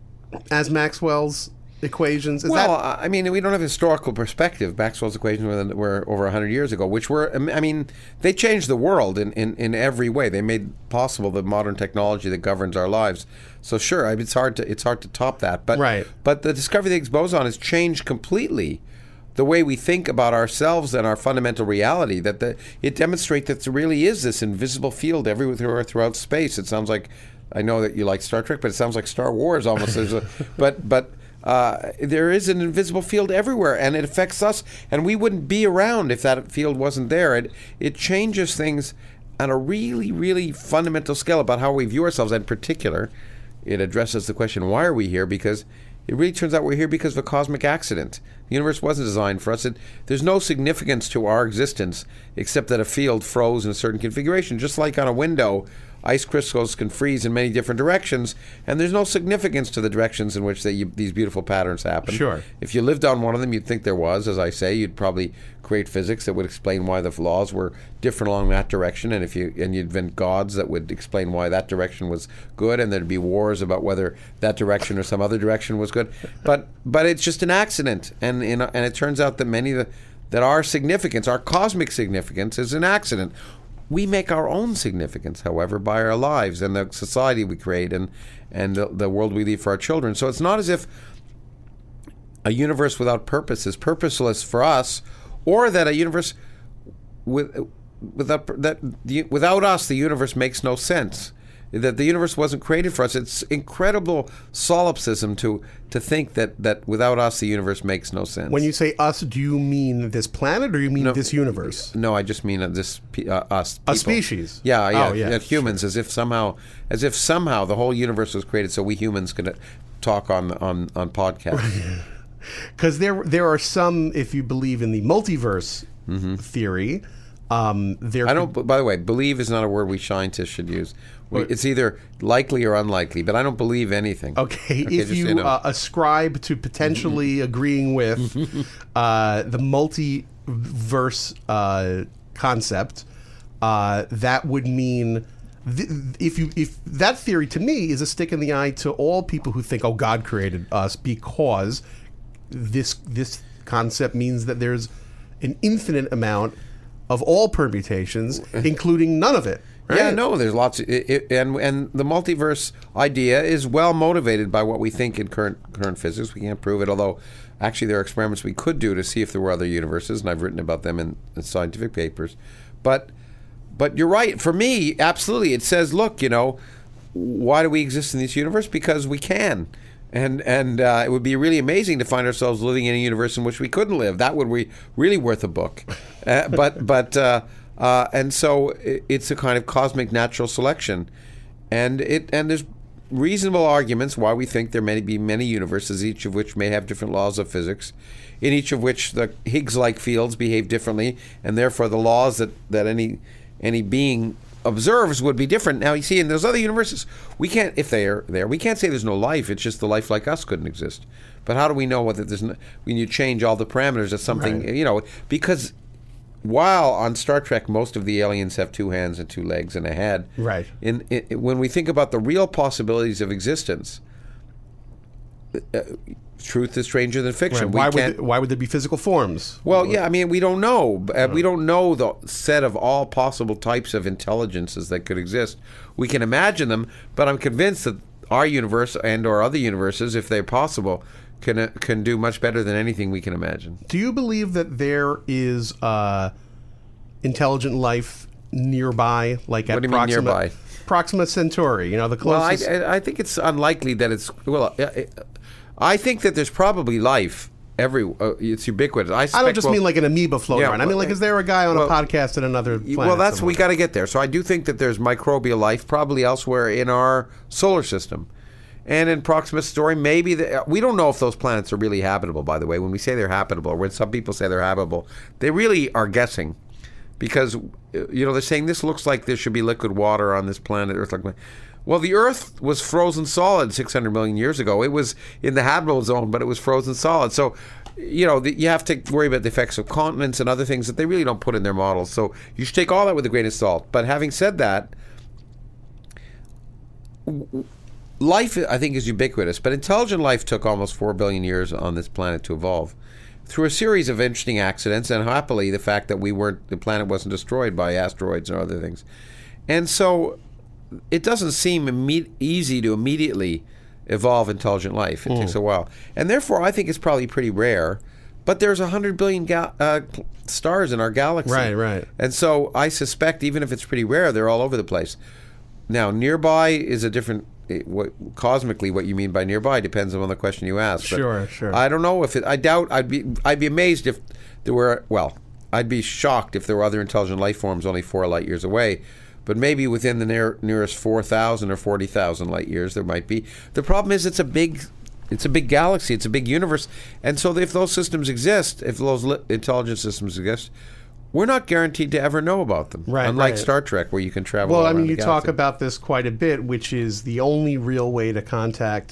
F: as Maxwell's equations? Is
I: Well,
F: that,
I: I mean, we don't have historical perspective. Maxwell's equations were, were over one hundred years ago, which were, I mean, they changed the world in, in, in every way. They made possible the modern technology that governs our lives. So sure, I mean, it's hard to it's hard to top that. But
F: Right.
I: but the discovery of the Higgs boson has changed completely the way we think about ourselves and our fundamental reality. That the, it demonstrates that there really is this invisible field everywhere throughout space. It sounds like, I know that you like Star Trek, but it sounds like Star Wars almost. There's a, but but uh, there is an invisible field everywhere, and it affects us, and we wouldn't be around if that field wasn't there. It it changes things on a really, really fundamental scale about how we view ourselves. In particular, it addresses the question, why are we here? Because it really turns out we're here because of a cosmic accident. The universe wasn't designed for us. It, there's no significance to our existence except that a field froze in a certain configuration. Just like on a window, ice crystals can freeze in many different directions, and there's no significance to the directions in which they, you, these beautiful patterns happen.
F: Sure.
I: If you lived on one of them, you'd think there was. As I say, you'd probably create physics that would explain why the laws were different along that direction, and if you and you'd invent gods that would explain why that direction was good, and there'd be wars about whether that direction or some other direction was good. But but it's just an accident, and in, and it turns out that many of the, that our significance, our cosmic significance, is an accident. We make our own significance, however, by our lives and the society we create and, and the, the world we leave for our children. So it's not as if a universe without purpose is purposeless for us, or that a universe with, without, that the, without us, the universe makes no sense. That the universe wasn't created for us. It's incredible solipsism to to think that, that without us, the universe makes no sense.
F: when you say us, do you mean this planet, or you mean this universe?
I: No, I just mean uh, this pe- uh, us.
F: A
I: people.
F: species.
I: Yeah, yeah,
F: Oh, yeah,
I: yeah, humans, as if somehow, as if somehow the whole universe was created so we humans could uh, talk on on on podcasts.
F: Because there there are some, if you believe in the multiverse theory, um, there
I: I don't. By the way, believe is not a word we scientists should use. We, it's either likely or unlikely, but I don't believe anything.
F: Okay, if
I: just so
F: you
I: know.
F: uh, ascribe to potentially agreeing with uh, the multiverse uh, concept, uh, that would mean th- if you if that theory to me is a stick in the eye to all people who think, oh, God created us, because this this concept means that there's an infinite amount of all permutations, including none of it. Right?
I: Yeah, no, there's lots, of, it, it, and and the multiverse idea is well motivated by what we think in current current physics. We can't prove it, although actually there are experiments we could do to see if there were other universes, and I've written about them in, in scientific papers. But but you're right. For me, absolutely, it says, look, you know, why do we exist in this universe? Because we can. And and uh, it would be really amazing to find ourselves living in a universe in which we couldn't live. That would be really worth a book. Uh, but but uh, uh, and so it, it's a kind of cosmic natural selection, and it and there's reasonable arguments why we think there may be many universes, each of which may have different laws of physics, in each of which the Higgs-like fields behave differently, and therefore the laws that, that any any being observes would be different. Now, you see, in those other universes, we can't, if they are there, we can't say there's no life. It's just the life like us couldn't exist. But how do we know whether there's no, when you change all the parameters of something,
F: Right.
I: you know, because while on Star Trek most of the aliens have two hands and two legs and a head,
F: right?
I: In, in when we think about the real possibilities of existence, uh, truth is stranger than fiction.
F: Right. Why
I: we
F: would
I: can't,
F: there, why would there be physical forms?
I: Well, yeah, I mean, we don't know. Uh, we don't know the set of all possible types of intelligences that could exist. We can imagine them, but I'm convinced that our universe and or other universes, if they're possible, can uh, can do much better than anything we can imagine.
F: Do you believe that there is uh, intelligent life nearby, like
I: What
F: at
I: do you mean
F: Proxima,
I: nearby?
F: Proxima Centauri? You know, the
I: Well, I,
F: closest.
I: I I think it's unlikely that it's well. I, I think that there's probably life every. Uh, it's ubiquitous. I,
F: I don't just
I: well,
F: mean like an amoeba floating
I: yeah,
F: around. I mean,
I: well,
F: like, is there a guy on
I: well,
F: a podcast at another planet?
I: Well, that's
F: somewhere?
I: we got to get there. So I do think that there's microbial life probably elsewhere in our solar system. And in Proxima Centauri, maybe the, we don't know if those planets are really habitable. By the way, when we say they're habitable, or when some people say they're habitable, they really are guessing, because you know they're saying this looks like there should be liquid water on this planet. Earth, like, well, the Earth was frozen solid six hundred million years ago. It was in the habitable zone, but it was frozen solid. So, you know, the, you have to worry about the effects of continents and other things that they really don't put in their models. So you should take all that with a grain of salt. But having said that, life, I think, is ubiquitous, but intelligent life took almost four billion years on this planet to evolve through a series of interesting accidents, and happily the fact that we weren't, the planet wasn't destroyed by asteroids or other things. And so it doesn't seem imme- easy to immediately evolve intelligent life. It mm. takes a while. And therefore, I think it's probably pretty rare. But there's one hundred billion ga- uh, stars in our galaxy.
F: Right, right.
I: And so I suspect even if it's pretty rare, they're all over the place. Now, nearby is a different... What, cosmically, what you mean by nearby depends on the question you ask. But
F: sure, sure.
I: I don't know if it. I doubt. I'd be. I'd be amazed if there were. Well, I'd be shocked if there were other intelligent life forms only four light years away. But maybe within the near, nearest four thousand or forty thousand light years, there might be. The problem is, it's a big. It's a big galaxy. It's a big universe, and so if those systems exist, if those li- intelligent systems exist, we're not guaranteed to ever know about them.
F: Right,
I: Unlike
F: right.
I: Star Trek, where you can travel.
F: Well,
I: all
F: I mean,
I: around
F: you
I: the
F: talk
I: galaxy.
F: about this quite a bit, which is the only real way to contact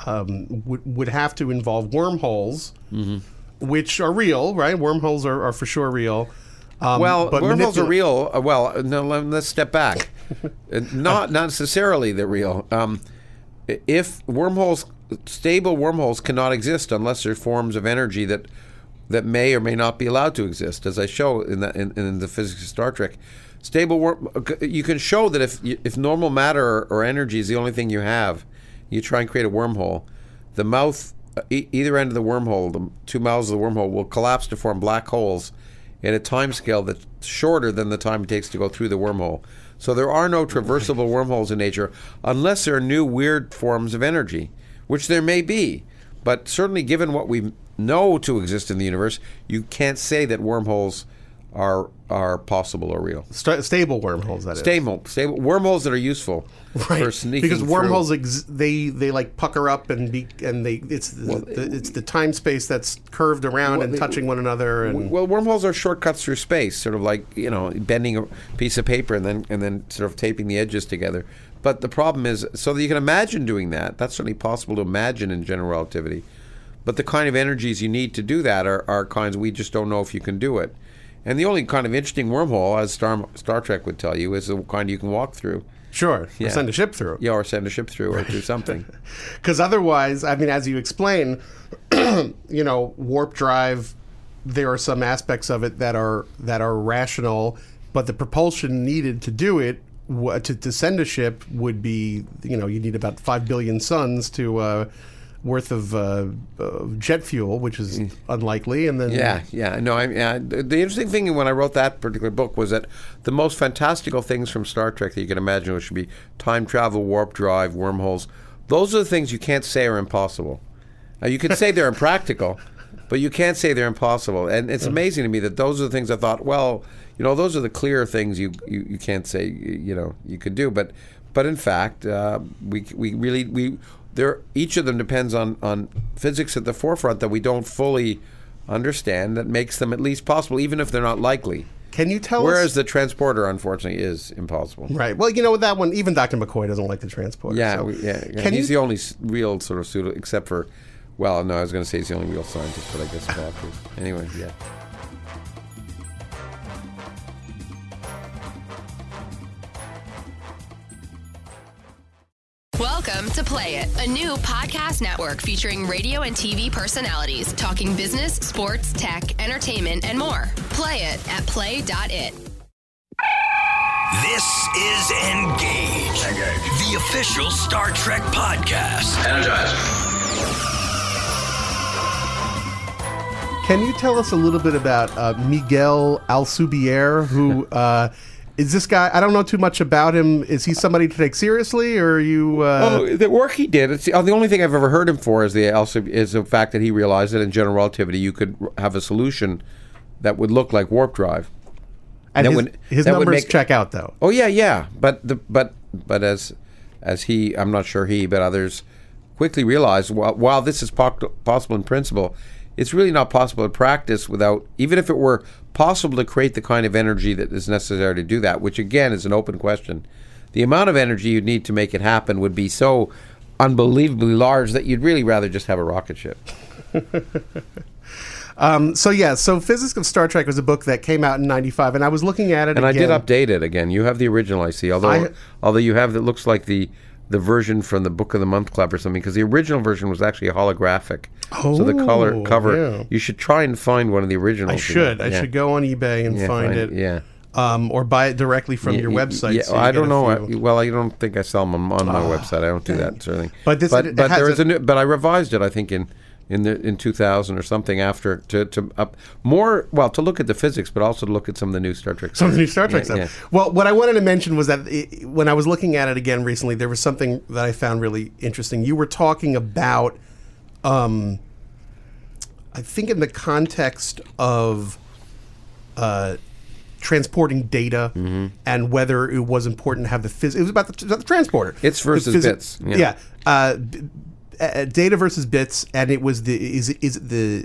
F: um, would would have to involve wormholes, mm-hmm. which are real, right? Wormholes are, are for sure real. Um,
I: Well,
F: but
I: wormholes
F: manipula-
I: are real. Uh, well, no, let- let's step back. Uh, not not necessarily they're real. Um, i- if wormholes, stable wormholes, cannot exist unless they're forms of energy that that may or may not be allowed to exist, as I show in that in, in the physics of Star Trek. Stable worm, you can show that if if normal matter or, or energy is the only thing you have, you try and create a wormhole, the mouth, e- either end of the wormhole, the two mouths of the wormhole will collapse to form black holes at a time scale that's shorter than the time it takes to go through the wormhole. So there are no traversable wormholes in nature unless there are new weird forms of energy, which there may be. But certainly given what we know to exist in the universe, you can't say that wormholes are are possible or real.
F: St- stable wormholes, that is.
I: Stable, stable wormholes that are useful
F: Right,
I: for sneaking
F: because
I: through.
F: wormholes ex- they they like pucker up and be and they it's the,
I: Well,
F: the, it's the time space that's curved around
I: Well,
F: and
I: they-
F: touching one another and
I: Well, wormholes are shortcuts through space, sort of like, you know, bending a piece of paper and then and then sort of taping the edges together. But the problem is, so that you can imagine doing that. That's certainly possible to imagine in general relativity. But the kind of energies you need to do that are, are kinds we just don't know if you can do it. And the only kind of interesting wormhole, as Star, Star Trek would tell you, is the kind you can walk through.
F: sure,
I: Yeah.
F: or send a ship through.
I: Yeah, or send a ship through or do something.
F: Because otherwise, I mean, as you explain, you know, warp drive, there are some aspects of it that are that are rational, but the propulsion needed to do it, w- to, to send a ship, would be, you know, you need about five billion suns to uh, worth of uh, uh, jet fuel, which is unlikely. And then
I: Yeah, yeah. No, I, uh, the the interesting thing when I wrote that particular book was that the most fantastical things from Star Trek that you can imagine, which would be time travel, warp drive, wormholes, those are the things you can't say are impossible. Now, you can say they're impractical, but you can't say they're impossible. And it's amazing to me that those are the things I thought, well, you know, those are the clear things you, you, you can't say, you know, you could do. But but in fact, uh, we we really we there each of them depends on, on physics at the forefront that we don't fully understand that makes them at least possible, even if they're not likely.
F: Can you tell
I: Whereas
F: us?
I: the transporter, unfortunately, is impossible.
F: Right. Well, you know, with that one, even Doctor McCoy doesn't like the transporter.
I: Yeah,
F: so.
I: we, yeah. yeah.
F: Can
I: He's
F: you-
I: the only s- real sort of pseudo, except for, well, no, I was going to say he's the only real scientist, but I guess Bob is. Anyway, yeah.
H: Welcome to Play It, a new podcast network featuring radio and T V personalities talking business, sports, tech, entertainment, and more. Play it at play dot it.
C: This is Engage,
A: Engage.
C: the official Star Trek podcast.
A: Energize.
F: Can you tell us a little bit about uh, Miguel Alcubierre, who uh, is this guy? I don't know too much about him. Is he somebody to take seriously, or are you? Uh...
I: Oh, the work he did. It's the, the only thing I've ever heard him for is the Alcub- is the fact that he realized that in general relativity you could have a solution that would look like warp drive.
F: And
I: that
F: his,
I: would,
F: his
I: that would
F: numbers
I: make,
F: check out, though.
I: Oh yeah, yeah. But the but but as as he, I'm not sure he, but others quickly realized while, while this is po- possible in principle, it's really not possible in practice without, even if it were possible to create the kind of energy that is necessary to do that, which again is an open question. The amount of energy you'd need to make it happen would be so unbelievably large that you'd really rather just have a rocket ship.
F: Um, so yeah, so Physics of Star Trek was a book that came out in ninety-five, and I was looking at it
I: and
F: again.
I: I did update it again. You have the original, I see, although
F: I,
I: although you have that looks like the the version from the Book of the Month Club or something, because the original version was actually holographic.
F: Oh,
I: so the color cover,
F: yeah.
I: you should try and find one of the originals.
F: I should.
I: Yeah.
F: I should go on eBay and
I: yeah,
F: find,
I: find
F: it.
I: Yeah.
F: Um, or buy it directly from
I: yeah,
F: your website.
I: Yeah,
F: so you
I: I
F: get
I: don't
F: a
I: know.
F: few.
I: I, well, I don't think I sell them on, on my
F: Oh,
I: website. I don't do
F: dang.
I: that certainly.
F: But this,
I: but,
F: it, it
I: but
F: has
I: there is
F: a,
I: a new, but I revised it. I think in. In the in two thousand or something after to to up more well to look at the physics, but also to look at some of the new Star Trek.
F: Some of the new Star Trek
I: yeah,
F: stuff.
I: Yeah.
F: Well, what I wanted to mention was that it, when I was looking at it again recently, there was something that I found really interesting. You were talking about, um, I think, in the context of uh, transporting data
I: mm-hmm.
F: and whether it was important to have the phys. It was about the, about the transporter.
I: It's versus
F: the phys-
I: bits. Yeah.
F: yeah. Uh, Uh, data versus bits, and it was the is it, is it the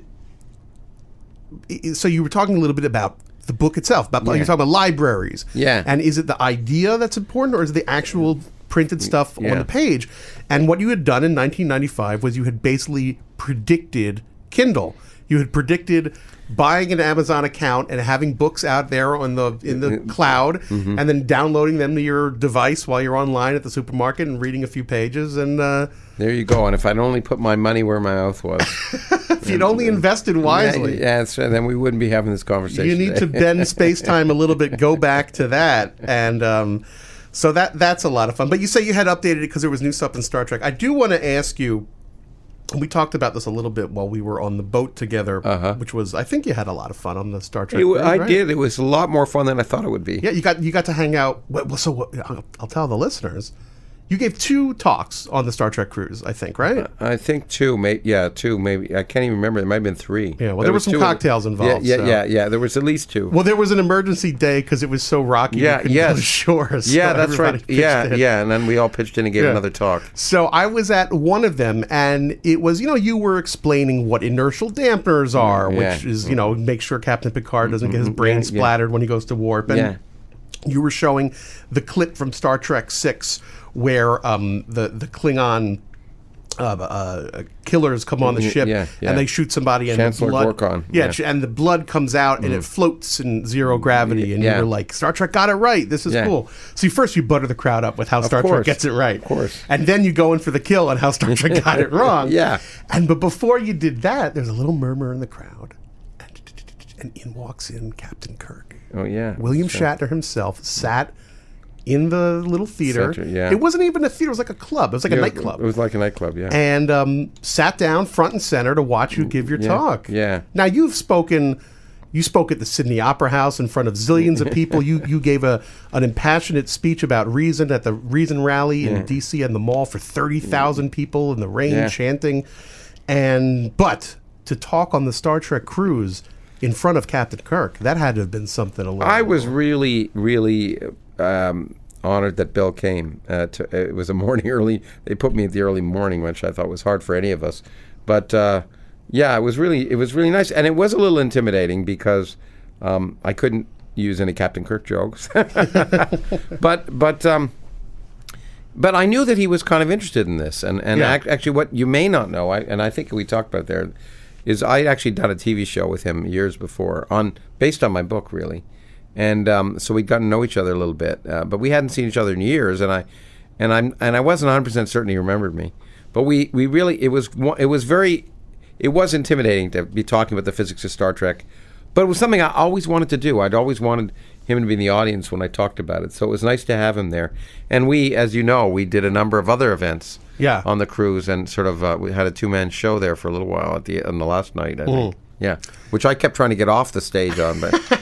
F: is, so you were talking a little bit about the book itself, about
I: Yeah.
F: you're talking about libraries,
I: Yeah.
F: and is it the idea that's important, or is it the actual printed stuff
I: Yeah.
F: on the page? And what you had done in nineteen ninety-five was you had basically predicted Kindle. You had predicted buying an Amazon account and having books out there on the in the cloud,
I: Mm-hmm.
F: and then downloading them to your device while you're online at the supermarket and reading a few pages. And uh,
I: There you go. And if I'd only put my money where my mouth was,
F: if you'd only invested wisely,
I: yeah, yeah that's right, then we wouldn't be having this conversation.
F: you need
I: today.
F: to bend space time a little bit, go back to that, and um, so that that's a lot of fun. But you say you had updated it because there was new stuff in Star Trek. I do want to ask you. We talked about this a little bit while we were on the boat together,
I: Uh-huh.
F: which was I think you had a lot of fun on the Star Trek.
I: It,
F: cruise,
I: I
F: right?
I: did. It was a lot more fun than I thought it would be.
F: Yeah, you got you got to hang out. Well, so what, I'll, I'll tell the listeners. You gave two talks on the Star Trek cruise, I think, right?
I: I think two, maybe. Yeah, two, maybe. I can't even remember. There might have been three.
F: Yeah, well, there were some
I: two-
F: cocktails involved,
I: Yeah, yeah,
F: so-
I: yeah, yeah. There was at least two.
F: Well, there was an emergency day because it was so rocky.
I: Yeah,
F: we couldn't
I: yes.
F: go to shore. So
I: yeah, that's
F: everybody
I: right.
F: pitched
I: Yeah,
F: in.
I: yeah. And then we all pitched in and gave
F: Yeah.
I: another talk.
F: So I was at one of them, and it was, you know, you were explaining what inertial dampeners are,
I: Yeah.
F: which is, you know, make sure Captain Picard doesn't get his brain
I: Yeah, yeah.
F: splattered when he goes to warp. And
I: Yeah.
F: you were showing the clip from Star Trek six where um, the, the Klingon uh, uh, killers come on the
I: Yeah,
F: ship,
I: yeah, yeah.
F: and they shoot somebody, and
I: Chancellor
F: the blood,
I: Gorkon,
F: yeah,
I: yeah.
F: ch- and the blood comes out, and it floats in zero gravity, and
I: Yeah.
F: you were like, Star Trek got it right. This is
I: Yeah.
F: cool. So you, first you butter the crowd up with how Star Trek
I: course.
F: gets it right,
I: Of course.
F: and then you go in for the kill on how Star Trek got it wrong.
I: Yeah.
F: And but before you did that, there's a little murmur in the crowd, and, and in walks in Captain Kirk.
I: Oh, yeah.
F: William
I: That's right.
F: Shatner himself sat in the little theater.
I: Center, yeah.
F: It wasn't even a theater; it was like a club. It was like
I: Yeah,
F: a nightclub.
I: It was like a nightclub, yeah.
F: and um, sat down front and center to watch you give your
I: Yeah,
F: talk.
I: yeah.
F: Now you've spoken. You spoke at the Sydney Opera House in front of zillions of people. You you gave a an impassionate speech about Reason at the Reason rally in
I: Yeah.
F: D C and the mall for thirty thousand people in the rain
I: Yeah.
F: chanting. And but to talk on the Star Trek cruise in front of Captain Kirk, that had to have been something a little.
I: I was really, really um, honored that Bill came. Uh, to, it was a morning early. They put me at the early morning, which I thought was hard for any of us. But uh, yeah, it was really, it was really nice, and it was a little intimidating because um, I couldn't use any Captain Kirk jokes. but but um, but I knew that he was kind of interested in this, and and
F: Yeah.
I: ac- actually, what you may not know, I, and I think we talked about there, is I actually done a T V show with him years before on based on my book, really. And um, so we'd gotten to know each other a little bit, uh, but we hadn't seen each other in years. And I, and I'm and I wasn't one hundred percent certain he remembered me, but we, we really it was it was very it was intimidating to be talking about the physics of Star Trek, but it was something I always wanted to do. I'd always wanted him to be in the audience when I talked about it, so it was nice to have him there. And we, as you know, we did a number of other events
F: yeah.
I: on the cruise, and sort of uh, we had a two man show there for a little while at the on the last night, I think.
F: Mm.
I: Yeah, which I kept trying to get off the stage on,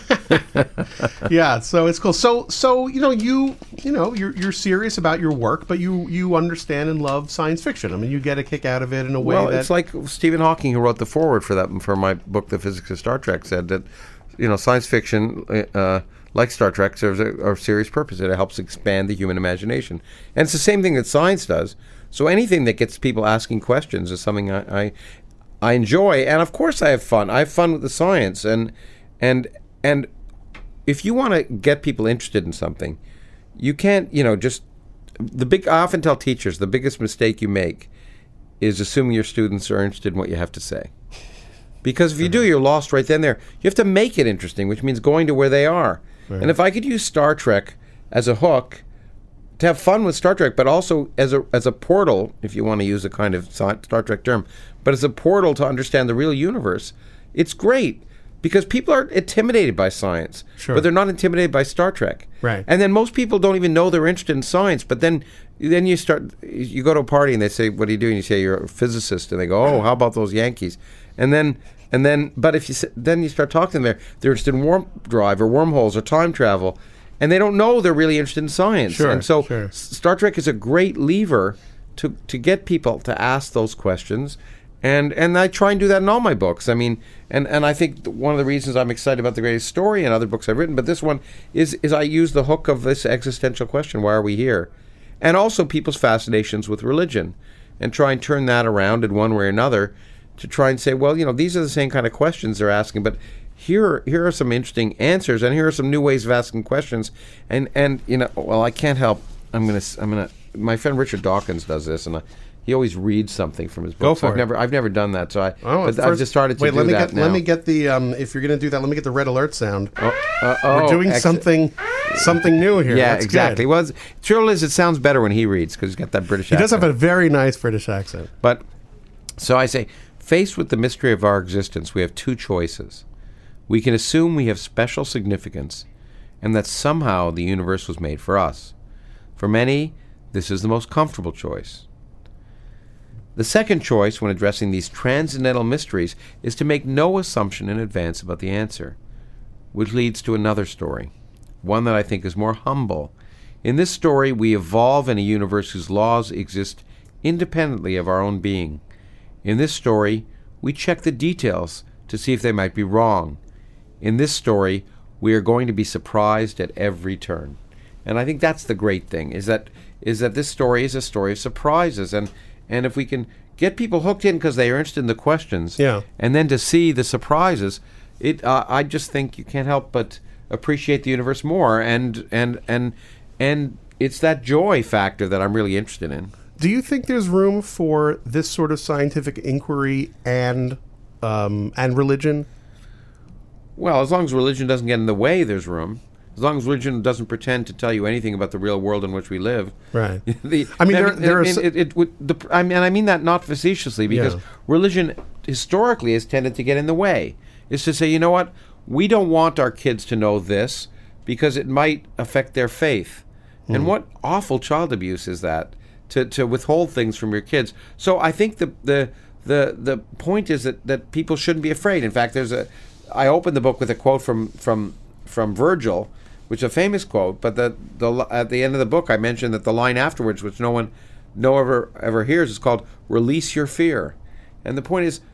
I: but
F: yeah. So it's cool. So so you know you you know you're you're serious about your work, but you you understand and love science fiction. I mean, you get a kick out of it in a way
I: well,
F: that
I: it's like Stephen Hawking, who wrote the foreword for that for my book, The Physics of Star Trek, said that you know science fiction, uh, like Star Trek, serves a, a serious purpose. It helps expand the human imagination, and it's the same thing that science does. So anything that gets people asking questions is something I. I I enjoy, and of course I have fun. I have fun with the science, and and and if you want to get people interested in something, you can't, you know, just the big. I often tell teachers the biggest mistake you make is assuming your students are interested in what you have to say, because if you do, you're lost right then and there. You have to make it interesting, which means going to where they are. Right. And if I could use Star Trek as a hook to have fun with Star Trek, but also as a as a portal, if you want to use a kind of Star Trek term, but as a portal to understand the real universe, it's great because people are intimidated by science,
F: sure.
I: but they're not intimidated by Star Trek.
F: Right.
I: And then most people don't even know they're interested in science, but then then you start, you go to a party and they say, "What are you doing?" You say, "You're a physicist," and they go, "Oh, how about those Yankees?" And then and then, but if you then you start talking to them, they're they're interested in warp drive or wormholes or time travel. And they don't know they're really interested in science.
F: Sure,
I: and so
F: sure.
I: Star Trek is a great lever to to get people to ask those questions. And and I try and do that in all my books. I mean, and, and I think one of the reasons I'm excited about The Greatest Story and other books I've written, but this one is, is I use the hook of this existential question, why are we here? And also people's fascinations with religion. And try and turn that around in one way or another to try and say, well, you know, these are the same kind of questions they're asking, but Here, here are some interesting answers, and here are some new ways of asking questions. And, and you know, well, I can't help. I'm gonna, I'm gonna. My friend Richard Dawkins does this, and I, he always reads something from his books.
F: Go for
I: I've
F: it.
I: never, I've never done that, so I.
F: Oh,
I: but
F: first,
I: I've just started to
F: wait,
I: do
F: let me
I: that
F: get,
I: now.
F: Let me get the. Um, if you're gonna do that, let me get the red alert sound.
I: Oh, uh, oh,
F: We're doing
I: ex-
F: something, something new here.
I: Yeah,
F: That's
I: exactly.
F: Good.
I: Well, it's, truth is, it sounds better when he reads because he's got that British
F: He
I: accent.
F: does have a very nice British accent.
I: But so I say, faced with the mystery of our existence, we have two choices. We can assume we have special significance and that somehow the universe was made for us. For many, this is the most comfortable choice. The second choice when addressing these transcendental mysteries is to make no assumption in advance about the answer, which leads to another story, one that I think is more humble. In this story, we evolve in a universe whose laws exist independently of our own being. In this story, we check the details to see if they might be wrong. In this story, we are going to be surprised at every turn. And I think that's the great thing, is that is that this story is a story of surprises. And, and if we can get people hooked in because they are interested in the questions,
F: yeah.
I: and then to see the surprises, it uh, I just think you can't help but appreciate the universe more. And, and, and, and it's that joy factor that I'm really interested in.
F: Do you think there's room for this sort of scientific inquiry and um, and religion?
I: Well, as long as religion doesn't get in the way, there's room. As long as religion doesn't pretend to tell you anything about the real world in which we live.
F: Right.
I: the,
F: I mean, there,
I: I
F: there
I: I
F: are...
I: mean,
F: So-
I: it, it, would- the, I mean, and I mean that not facetiously, because
F: Yeah.
I: religion historically has tended to get in the way. Is to say, you know what, we don't want our kids to know this because it might affect their faith.
F: Mm.
I: And what awful child abuse is that, to, to withhold things from your kids. So I think the the the, the point is that, that people shouldn't be afraid. In fact, there's a... I opened the book with a quote from from from Virgil, which is a famous quote. But the the at the end of the book, I mentioned that the line afterwards, which no one no one ever ever hears, is called "Release your fear." And the point is,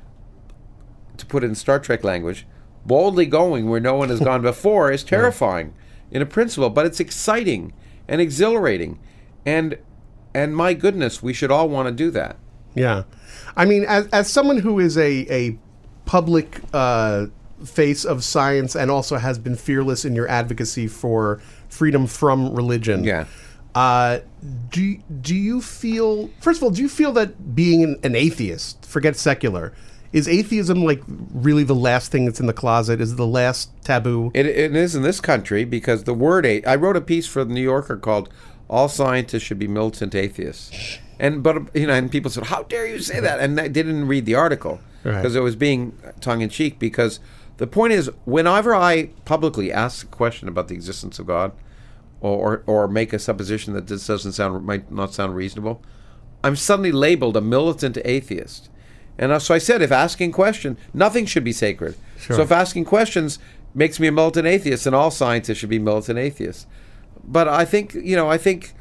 I: to put it in Star Trek language, boldly going where no one has gone before is terrifying in a principle, but it's exciting and exhilarating, and and my goodness, we should all want to do that.
F: Yeah, I mean, as as someone who is a a public uh, face of science and also has been fearless in your advocacy for freedom from religion.
I: Yeah.
F: Uh, do do you feel? First of all, do you feel that being an, an atheist, forget secular, is atheism like really the last thing that's in the closet? Is it the last taboo?
I: It, it is in this country because the word a- I wrote a piece for the New Yorker called all scientists should be militant atheists. And but you know, and people said, "How dare you say that?" And they didn't read the article because
F: Right.
I: it was being tongue in cheek. Because the point is, whenever I publicly ask a question about the existence of God, or or make a supposition that this doesn't sound might not sound reasonable, I'm suddenly labeled a militant atheist. And uh, so I said, if asking question, nothing should be sacred.
F: Sure.
I: So if asking questions makes me a militant atheist, then all scientists should be militant atheists. But I think, you know, I think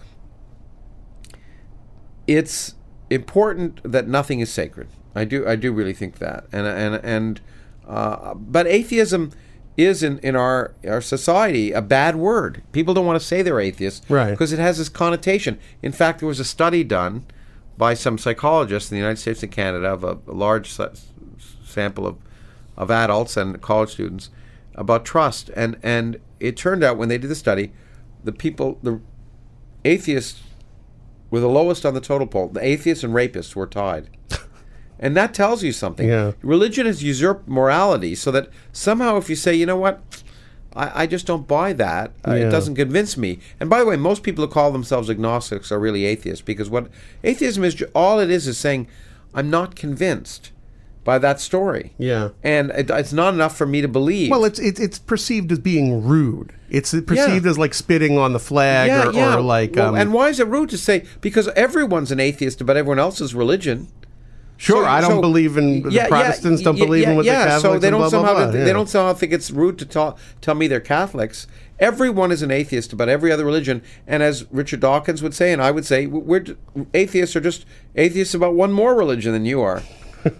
I: it's important that nothing is sacred. I do, I do really think that. And and and, uh, but atheism is in, in our our society a bad word. People don't want to say they're atheists,
F: Right.
I: because it has this connotation. In fact, there was a study done by some psychologists in the United States and Canada of a, a large sa- sample of of adults and college students about trust, and and it turned out when they did the study, the people, the atheists were the lowest on the total poll. The atheists and rapists were tied. And that tells you something.
F: Yeah.
I: Religion has usurped morality, so that somehow if you say, you know what, I, I just don't buy that, uh,
F: Yeah.
I: it doesn't convince me. And by the way, most people who call themselves agnostics are really atheists, because what atheism is, ju- all it is is saying, I'm not convinced by that story.
F: Yeah.
I: And it, it's not enough for me to believe.
F: Well, it's it's it's perceived as being rude. It's perceived
I: Yeah.
F: as like spitting on the flag,
I: yeah,
F: or,
I: yeah.
F: or like.
I: Well,
F: um,
I: and why is it rude to say, because everyone's an atheist about everyone else's religion?
F: Sure,
I: So-
F: I don't
I: so-
F: believe in the
I: Yeah, yeah,
F: Protestants. Don't
I: yeah,
F: believe
I: yeah,
F: in what
I: yeah.
F: the Catholics
I: So they
F: and
I: don't
F: blah, blah,
I: somehow
F: blah,
I: they
F: yeah.
I: don't somehow think it's rude to tell tell me they're Catholics. Everyone is an atheist about every other religion, and as Richard Dawkins would say, and I would say, we're atheists are just atheists about one more religion than you are.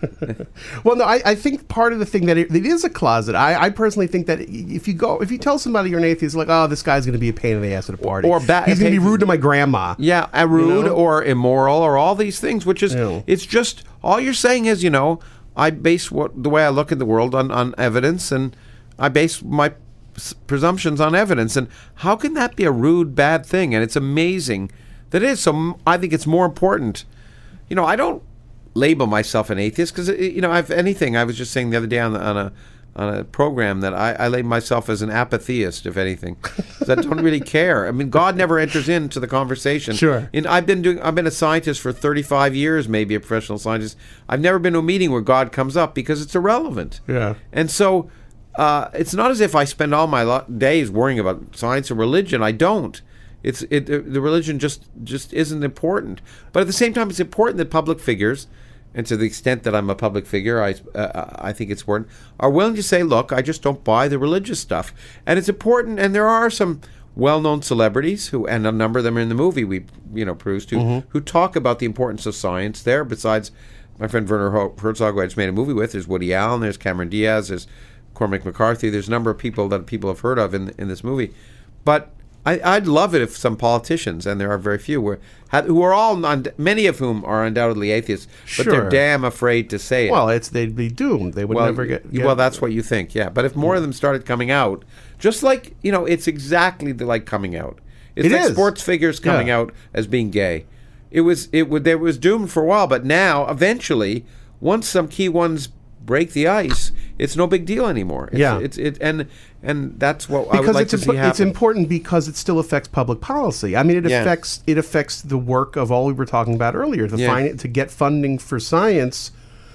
F: Well, no, I, I think part of the thing that it, it is a closet. I, I personally think that if you go, if you tell somebody you're an atheist, like, oh, this guy's going to be a pain in the ass at a party,
I: Or ba-
F: he's going to be
I: okay.
F: rude to my grandma.
I: Yeah, a rude
F: know?
I: or immoral or all these things, which is,
F: Yeah.
I: it's just, all you're saying is, you know, I base what the way I look at the world on, on evidence, and I base my s- presumptions on evidence. And how can that be a rude, bad thing? And it's amazing that it is. So m- I think it's more important. You know, I don't label myself an atheist because, you know, I've anything. I was just saying the other day on, the, on a on a program that I, I label myself as an apatheist, if anything, 'cause I don't really care. I mean, God never enters into the conversation.
F: Sure.
I: And I've been doing. I've been a scientist for thirty-five years, maybe a professional scientist. I've never been to a meeting where God comes up because it's irrelevant.
F: Yeah.
I: And so uh, it's not as if I spend all my lo- days worrying about science or religion. I don't. It's it. The religion just just isn't important. But at the same time, it's important that public figures, and to the extent that I'm a public figure, I uh, I think it's important, are willing to say, look, I just don't buy the religious stuff. And it's important. And there are some well-known celebrities who, and a number of them are in the movie we you know produced, who
F: Mm-hmm.
I: who talk about the importance of science. There, besides my friend Werner Ho- Herzog, who I just made a movie with, there's Woody Allen, there's Cameron Diaz, there's Cormac McCarthy. There's a number of people that people have heard of in in this movie, but I, I'd love it if some politicians, and there are very few, were, had, who are all, non, many of whom are undoubtedly atheists, but
F: Sure.
I: they're damn afraid to say it.
F: Well, it's they'd be doomed. They would
I: well,
F: never get, get.
I: well, that's what you think, yeah. But if more of them started coming out, just like, you know, it's exactly the, like coming out. It's
F: It
I: like
F: is.
I: sports figures coming
F: Yeah.
I: out as being gay. It was it would there was doomed for a while, but now eventually, once some key ones break the ice, it's no big deal anymore. It's,
F: Yeah.
I: it's it and and that's what I would
F: because
I: like
F: it's
I: to see
F: impo-
I: happen.
F: it's important because it still affects public policy. I mean, it
I: Yeah.
F: affects it affects the work of all we were talking about earlier. To
I: Yeah.
F: find it, to get funding for science,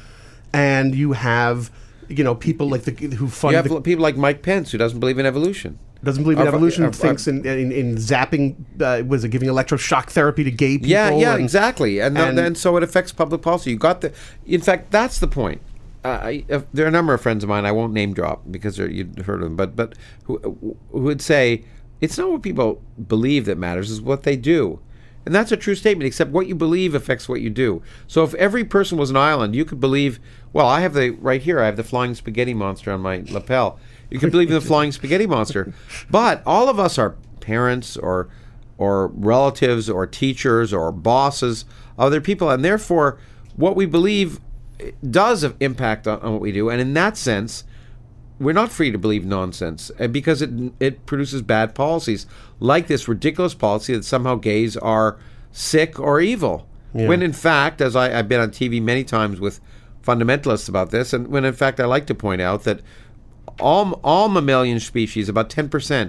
F: and you have you know people like the who fund
I: You have
F: the,
I: people like Mike Pence who doesn't believe in evolution.
F: doesn't believe in
I: I've-
F: evolution,
I: I've-
F: thinks in, in in zapping, uh, was it giving electroshock therapy to gay people?
I: Yeah, yeah,
F: and-
I: exactly, and,
F: and-
I: then so it affects public policy. You got the, in fact, that's the point. Uh, I, uh, there are a number of friends of mine. I won't name drop because they're- you've heard of them, but but who, who would say it's not what people believe that matters; is what they do, and that's a true statement. Except what you believe affects what you do. So if every person was an island, you could believe. Well, I have the right here. I have the flying spaghetti monster on my lapel. You can believe in the flying spaghetti monster, but all of us are parents or or relatives or teachers or bosses, other people, and therefore what we believe does have impact on, on what we do. And in that sense, we're not free to believe nonsense, and because it it produces bad policies, like this ridiculous policy that somehow gays are sick or evil,
F: Yeah.
I: when in fact, as I, I've been on T V many times with fundamentalists about this, and when in fact I like to point out that all all mammalian species, about ten percent,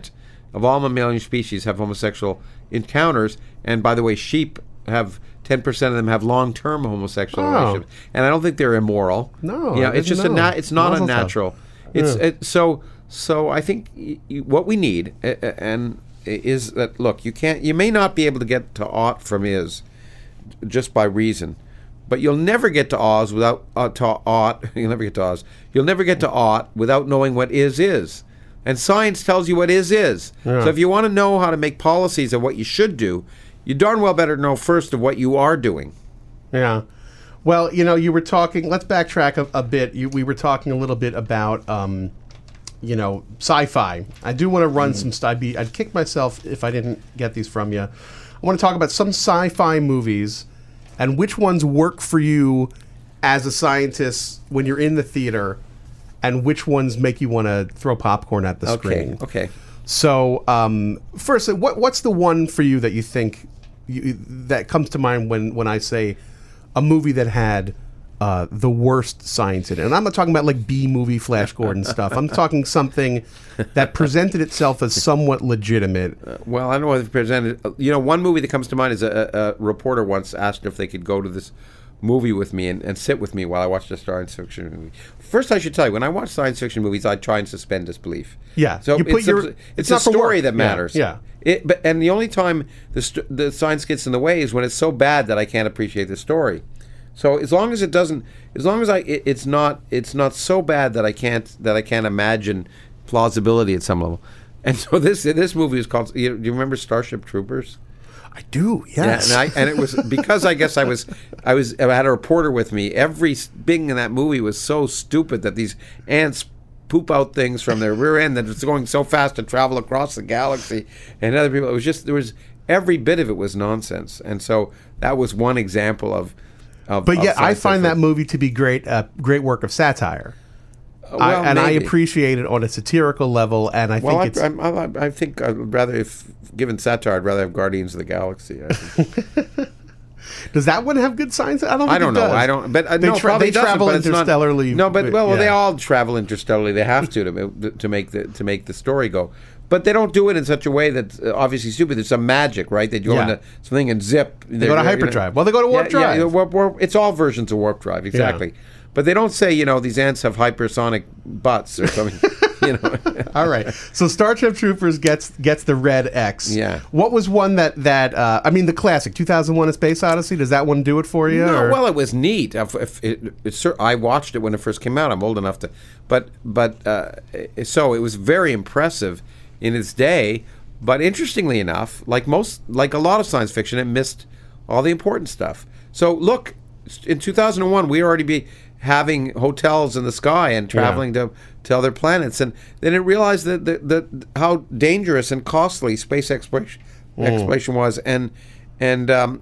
I: of all mammalian species have homosexual encounters. And by the way, sheep have ten percent of them have long-term homosexual
F: Oh.
I: relationships, and I don't think they're immoral.
F: No,
I: you know,
F: I
I: it's just a
F: didn't know.
I: na- it's not
F: Mazel tov.
I: unnatural. It's
F: Yeah.
I: it, so so. I think y- y- what we need uh, uh, and is that look, you can't, you may not be able to get to ought from is just by reason, but you'll never get to Oz without uh, to ought. You'll never get to Oz. You'll never get to ought without knowing what is is. And science tells you what is is.
F: Yeah.
I: So if you want to know how to make policies of what you should do, you darn well better know first of what you are doing.
F: Yeah. Well, you know, you were talking. Let's backtrack a, a bit. You, we were talking a little bit about, um, you know, sci-fi. I do want to run some. st- I'd, be, I'd kick myself if I didn't get these from you. I want to talk about some sci-fi movies and which ones work for you as a scientist when you're in the theater, and which ones make you want to throw popcorn at the
I: Okay.
F: screen.
I: Okay.
F: So, um, first, what what's the one for you that you think you, that comes to mind when, when I say a movie that had uh, the worst science in it? And I'm not talking about like B movie Flash Gordon stuff. I'm talking something that presented itself as somewhat legitimate.
I: Uh, well, I don't know if it presented. You know, one movie that comes to mind is a, a, a reporter once asked if they could go to this movie with me and, and sit with me while I watched a science fiction movie. First, I should tell you, when I watch science fiction movies, I try and suspend disbelief.
F: Yeah,
I: So
F: you put
I: it's,
F: your-
I: a,
F: it's
I: it's
F: not
I: a
F: for
I: story
F: work.
I: that
F: Yeah,
I: matters.
F: yeah.
I: It, but and the only time the st- the science gets in the way is when it's so bad that I can't appreciate the story. So as long as it doesn't, as long as I, it, it's not, it's not so bad that I can't that I can't imagine plausibility at some level. And so this this movie is called. You, do you remember Starship Troopers?
F: I do, yes.
I: Yeah, and, I, and it was because I guess I was I was I had a reporter with me. Every thing in that movie was so stupid that these ants poop out things from their rear end that it's going so fast to travel across the galaxy, and other people. It was just there was every bit of it was nonsense, and so that was one example of. of
F: But
I: of
F: yet, I
I: science
F: find that
I: fiction.
F: movie to be great, uh, great work of satire.
I: Uh,
F: I,
I: well,
F: and I
I: maybe.
F: appreciate it on a satirical level, and I
I: Well,
F: think
I: I,
F: it's.
I: I, I, I think I'd rather, if given satire, I'd rather have Guardians of the Galaxy. I think.
F: Does that one have good science? I don't. Think
I: I don't
F: it
I: know.
F: does.
I: I don't. But uh,
F: They
I: no,
F: tra-
I: probably
F: they
I: doesn't,
F: travel
I: but it's not-
F: interstellarly,
I: No, but
F: but-
I: well,
F: yeah.
I: they all travel interstellarly. They have to to to make the to make the story go. But they don't do it in such a way that's uh, obviously stupid. There's some magic, right? They go
F: Yeah.
I: into something and zip.
F: They go to hyperdrive. Well, they go to warp
I: yeah,
F: drive.
I: Yeah, warp, warp, it's all versions of warp drive, exactly. But they don't say, you know, these ants have hypersonic butts or something. You know.
F: All right. So Starship Troopers gets gets the red X.
I: Yeah.
F: What was one that that uh, I mean the classic two thousand one: A Space Odyssey? Does that one do it for you?
I: No,
F: or-
I: well, it was neat. If, if it, it, cer- I watched it when it first came out. I'm old enough to, but but uh, so it was very impressive in its day. But interestingly enough, like most, like a lot of science fiction, it missed all the important stuff. So look, in two thousand one, we already be having hotels in the sky and traveling to, to other planets, and then it realized that, that, that how dangerous and costly space exploration exploration was, and and um,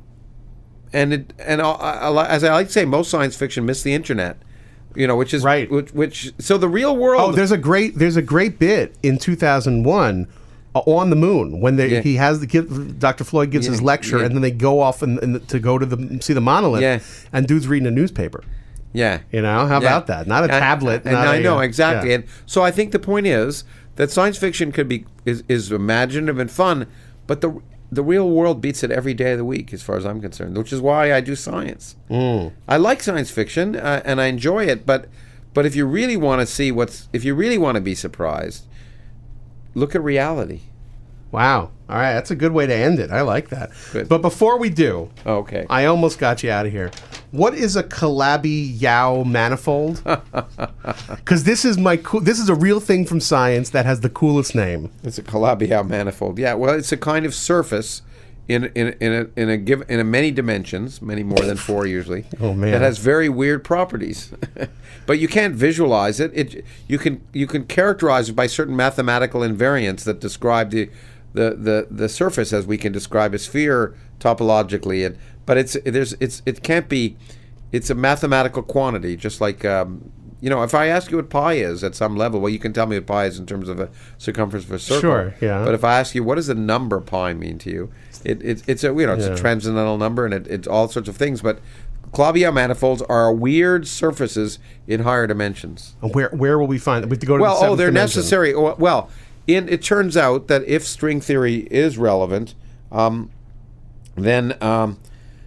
I: and it, and I, I, as I like to say, most science fiction missed the internet, you know, which is
F: Right.
I: Which, which so the real world.
F: Oh, there's a great there's a great bit in two thousand one uh, on the moon when they,
I: Yeah.
F: he has the give, Doctor Floyd gives
I: Yeah,
F: his lecture,
I: yeah.
F: and then they go off and, and to go to the see the monolith,
I: Yeah.
F: and dude's reading a newspaper.
I: Yeah.
F: You know, how
I: Yeah.
F: about that? Not a
I: And-
F: tablet.
I: And,
F: not
I: I
F: a,
I: know
F: uh,
I: exactly.
F: yeah.
I: And so I think the point is that science fiction could be is, is imaginative and fun, but the the real world beats it every day of the week, as far as I'm concerned. Which is why I do science.
F: Mm.
I: I like science fiction uh, and I enjoy it, but but if you really want to see what's if you really want to be surprised, look at reality.
F: Wow. All right, that's a good way to end it. I like that.
I: Good.
F: But before we do,
I: Okay.
F: I almost got you out of here. What is a Calabi-Yau manifold? Because this is my cool, this is a real thing from science that has the coolest name.
I: It's a Calabi-Yau manifold. Yeah, well, it's a kind of surface in in in a in a give in a many dimensions, many more than four usually.
F: Oh, man.
I: That has very weird properties, but you can't visualize it. It you can you can characterize it by certain mathematical invariants that describe the the the, the surface as we can describe a sphere topologically. And but it's there's it's it can't be. It's a mathematical quantity, just like. Um, You know, if I ask you what pi is at some level, well, you can tell me what pi is in terms of a circumference of a circle.
F: Sure, yeah.
I: But if I ask you, what does the number pi mean to you? It, it, it's a you know it's
F: Yeah.
I: a transcendental number, and it, it's all sorts of things. But Calabi-Yau manifolds are weird surfaces in higher dimensions.
F: And Where where will we find them? We have to go to
I: Well,
F: the
I: oh,
F: seventh
I: they're
F: dimension.
I: necessary. Oh, Well, in it turns out that if string theory is relevant, um, then um,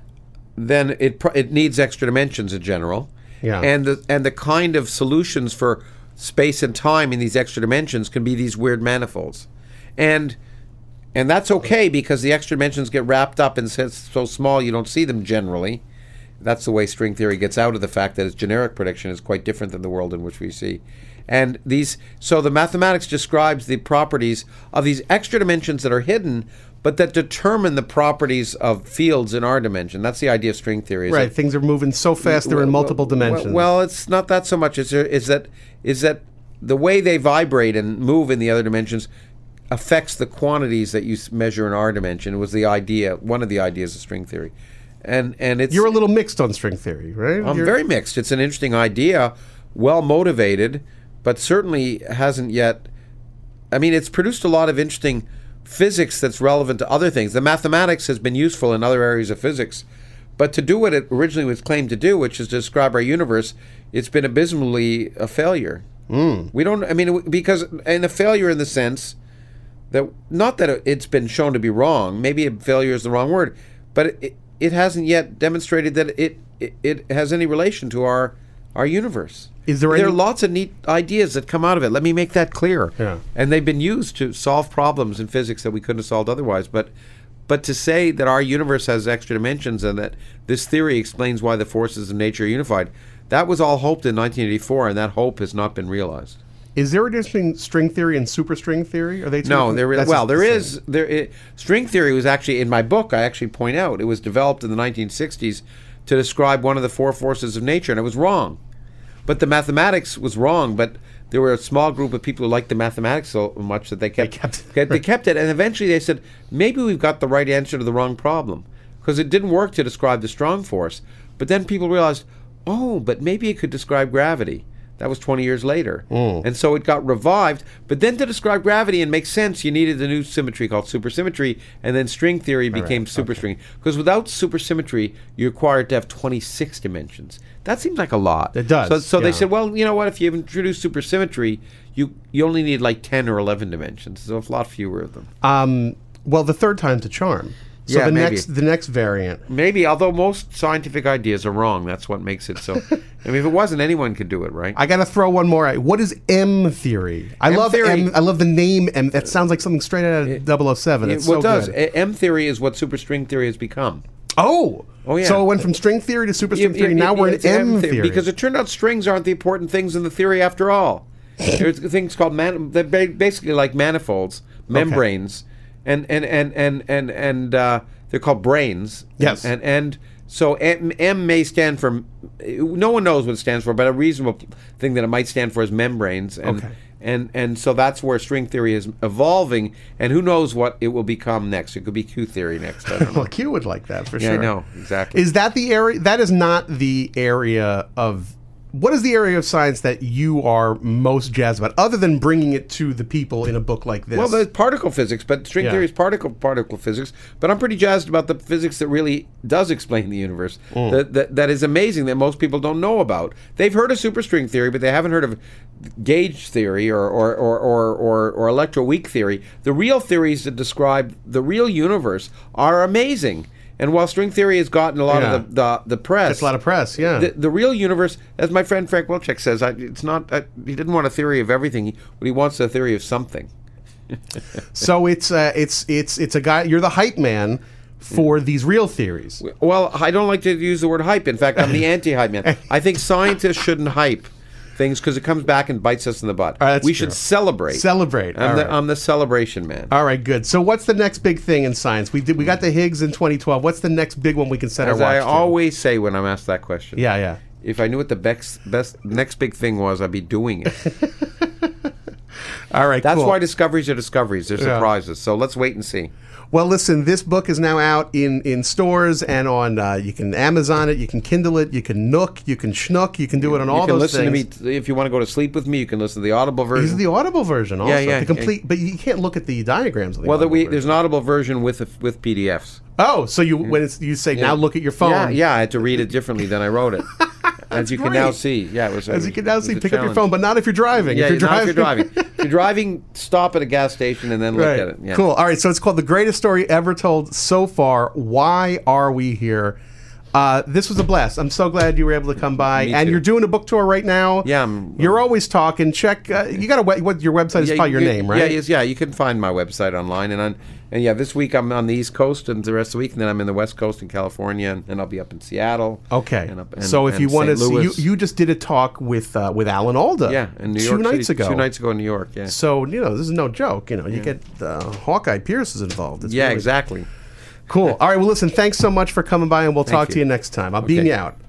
I: then it pro- it needs extra dimensions in general.
F: Yeah.
I: And the and the kind of solutions for space and time in these extra dimensions can be these weird manifolds, and and that's okay because the extra dimensions get wrapped up in so so small you don't see them generally. That's the way string theory gets out of the fact that its generic prediction is quite different than the world in which we see. And these, so the mathematics describes the properties of these extra dimensions that are hidden, but that determine the properties of fields in our dimension. That's the idea of string theory. Is
F: Right,
I: that,
F: things are moving so fast they're in multiple dimensions.
I: Well, it's not that so much. Is is that is that the way they vibrate and move in the other dimensions affects the quantities that you s- measure in our dimension. It was the idea, one of the ideas of string theory. And and it's
F: You're a little mixed on string theory, right?
I: I'm
F: You're-
I: very mixed. It's an interesting idea, well motivated, but certainly hasn't yet. I mean, it's produced a lot of interesting physics that's relevant to other things. The mathematics has been useful in other areas of physics, but to do what it originally was claimed to do, which is to describe our universe, it's been abysmally a failure.
F: Mm.
I: We don't. I mean, because and a failure in the sense that not that it's been shown to be wrong. Maybe a failure is the wrong word, but it, it hasn't yet demonstrated that it, it it has any relation to our our universe.
F: Is there
I: there
F: any-
I: are lots of neat ideas that come out of it. Let me make that clear.
F: Yeah.
I: And they've been used to solve problems in physics that we couldn't have solved otherwise. But but to say that our universe has extra dimensions and that this theory explains why the forces of nature are unified, that was all hoped in nineteen eighty-four, and that hope has not been realized.
F: Is there a difference between string theory and superstring theory? Are they two
I: No,
F: different-
I: there is.
F: that's
I: Well,
F: just
I: there
F: the
I: is.
F: same.
I: There is, string theory was actually in my book. I actually point out it was developed in the nineteen sixties to describe one of the four forces of nature, and it was wrong. But the mathematics was wrong. But there were a small group of people who liked the mathematics so much that they kept
F: They kept it.
I: kept, they kept it, and eventually they said maybe we've got the right answer to the wrong problem because it didn't work to describe the strong force. But then people realized, oh, but maybe it could describe gravity. That was twenty years later.
F: Mm.
I: And so it got revived. But then to describe gravity and make sense, you needed a new symmetry called supersymmetry. And then string theory became superstring. Because without supersymmetry, you're required to have twenty-six dimensions. That seems like a lot.
F: It does,
I: So, so
F: yeah.
I: they said, well, you know what? If you introduce supersymmetry, you, you only need like ten or eleven dimensions. So a lot fewer of them.
F: Um, well, the third time's a charm. So
I: Yeah,
F: the
I: maybe.
F: next the next variant.
I: Maybe, although most scientific ideas are wrong. That's what makes it so. I mean, if it wasn't, anyone could do it, right?
F: I got to throw one more out. What is M theory? I
I: M
F: love
I: theory-
F: M. I love the name M. That sounds like something straight out of double oh seven. It's
I: well,
F: so
I: it does.
F: good.
I: A- M theory is what superstring theory has become.
F: Oh.
I: Oh, yeah.
F: So it went from string theory to superstring
I: Yeah,
F: theory.
I: yeah,
F: now
I: yeah,
F: we're in
I: it's
F: M theory.
I: because it turned out strings aren't the important things in the theory after all. There's things called man, they're ba- basically like manifolds, membranes, and and and and and and uh, they're called brains.
F: Yes.
I: and and so M, M may stand for. No one knows what it stands for, but a reasonable thing that it might stand for is membranes. And,
F: Okay.
I: And and so that's where string theory is evolving, and who knows what it will become next? It could be Q theory next. I don't know.
F: Well, Q would like that for
I: Yeah,
F: sure.
I: I know exactly.
F: Is that the area? That is not the area of. What is the area of science that you are most jazzed about, other than bringing it to the people in a book like this?
I: Well, there's particle physics, but string
F: Yeah.
I: theory is particle particle physics. But I'm pretty jazzed about the physics that really does explain the universe.
F: Mm.
I: That, that that is amazing that most people don't know about. They've heard of superstring theory, but they haven't heard of gauge theory or or or or, or, or electroweak theory. The real theories that describe the real universe are amazing. And while string theory has gotten a lot
F: Yeah.
I: of the, the the press,
F: Gets a lot of press, yeah.
I: The, the real universe, as my friend Frank Wilczek says, I, it's not. I, he didn't want a theory of everything, he, but he wants a theory of something.
F: So it's uh, it's it's it's a guy. You're the hype man for these real theories.
I: Well, I don't like to use the word hype. In fact, I'm the anti-hype man. I think scientists shouldn't hype things because it comes back and bites us in the butt.
F: All right, that's
I: we
F: true.
I: should celebrate.
F: Celebrate.
I: I'm
F: All
I: the,
F: right.
I: I'm the celebration man.
F: All right, good. So what's the next big thing in science? We did. We got the Higgs in twenty twelve. What's the next big one we can set
I: As
F: our watch
I: I
F: to?
I: always say when I'm asked that question.
F: Yeah, yeah.
I: If I knew what the best, best next big thing was, I'd be doing it.
F: All right,
I: That's
F: cool.
I: why discoveries are discoveries. They're
F: Yeah.
I: surprises. So let's wait and see.
F: Well, listen, this book is now out in, in stores and on, uh, you can Amazon it, you can Kindle it, you can Nook, you can Schnook, you can do it on
I: you
F: all
I: can
F: those
I: listen
F: things.
I: to me t- if you want to go to sleep with me. You can listen to the Audible version.
F: This is the Audible version also.
I: Yeah, yeah,
F: The complete, but you can't look at the diagrams of the
I: well, the,
F: Audible
I: we,
F: version.
I: there's an Audible version with a, with P D Fs.
F: Oh, so you when it's, you say, now look at your phone.
I: Yeah, yeah, I had to read it differently than I wrote it. As you can now
F: great.
I: see. Yeah, it was.
F: As
I: it
F: you can now
I: was
F: see,
I: a
F: pick up your
I: challenge.
F: phone, but not if you're driving.
I: Yeah,
F: if you're
I: not
F: driving.
I: if you're driving. you're driving, stop at a gas station and then look
F: Right.
I: at it. Yeah.
F: Cool. All right. So it's called The Greatest Story Ever Told So Far. Why Are We Here? Uh, this was a blast. I'm so glad you were able to come by.
I: Me
F: And
I: too.
F: you're doing a book tour right now.
I: Yeah, I'm-
F: you're always talking. Check. Uh, you got a we- what? Your website is
I: Yeah,
F: probably your
I: you-
F: name, right?
I: Yeah, yes, yeah. You can find my website online, and on, and yeah, this week I'm on the East Coast, and the rest of the week, and then I'm in the West Coast in California, and, and I'll be up in Seattle.
F: Okay.
I: And up, and,
F: so if
I: and
F: you want to
I: Saint
F: see, you,
I: Louis.
F: you just did a talk with uh, with Alan Alda.
I: yeah, in New
F: two
I: York
F: nights
I: City,
F: ago.
I: Two nights ago in New York. Yeah.
F: So you know this is no joke. You know you get uh, Hawkeye Pierce is involved. It's
I: yeah,
F: really
I: exactly.
F: cool. All right. Well, listen. Thanks so much for coming by, and we'll talk
I: you.
F: to you next time. I'll beam
I: Okay.
F: you out.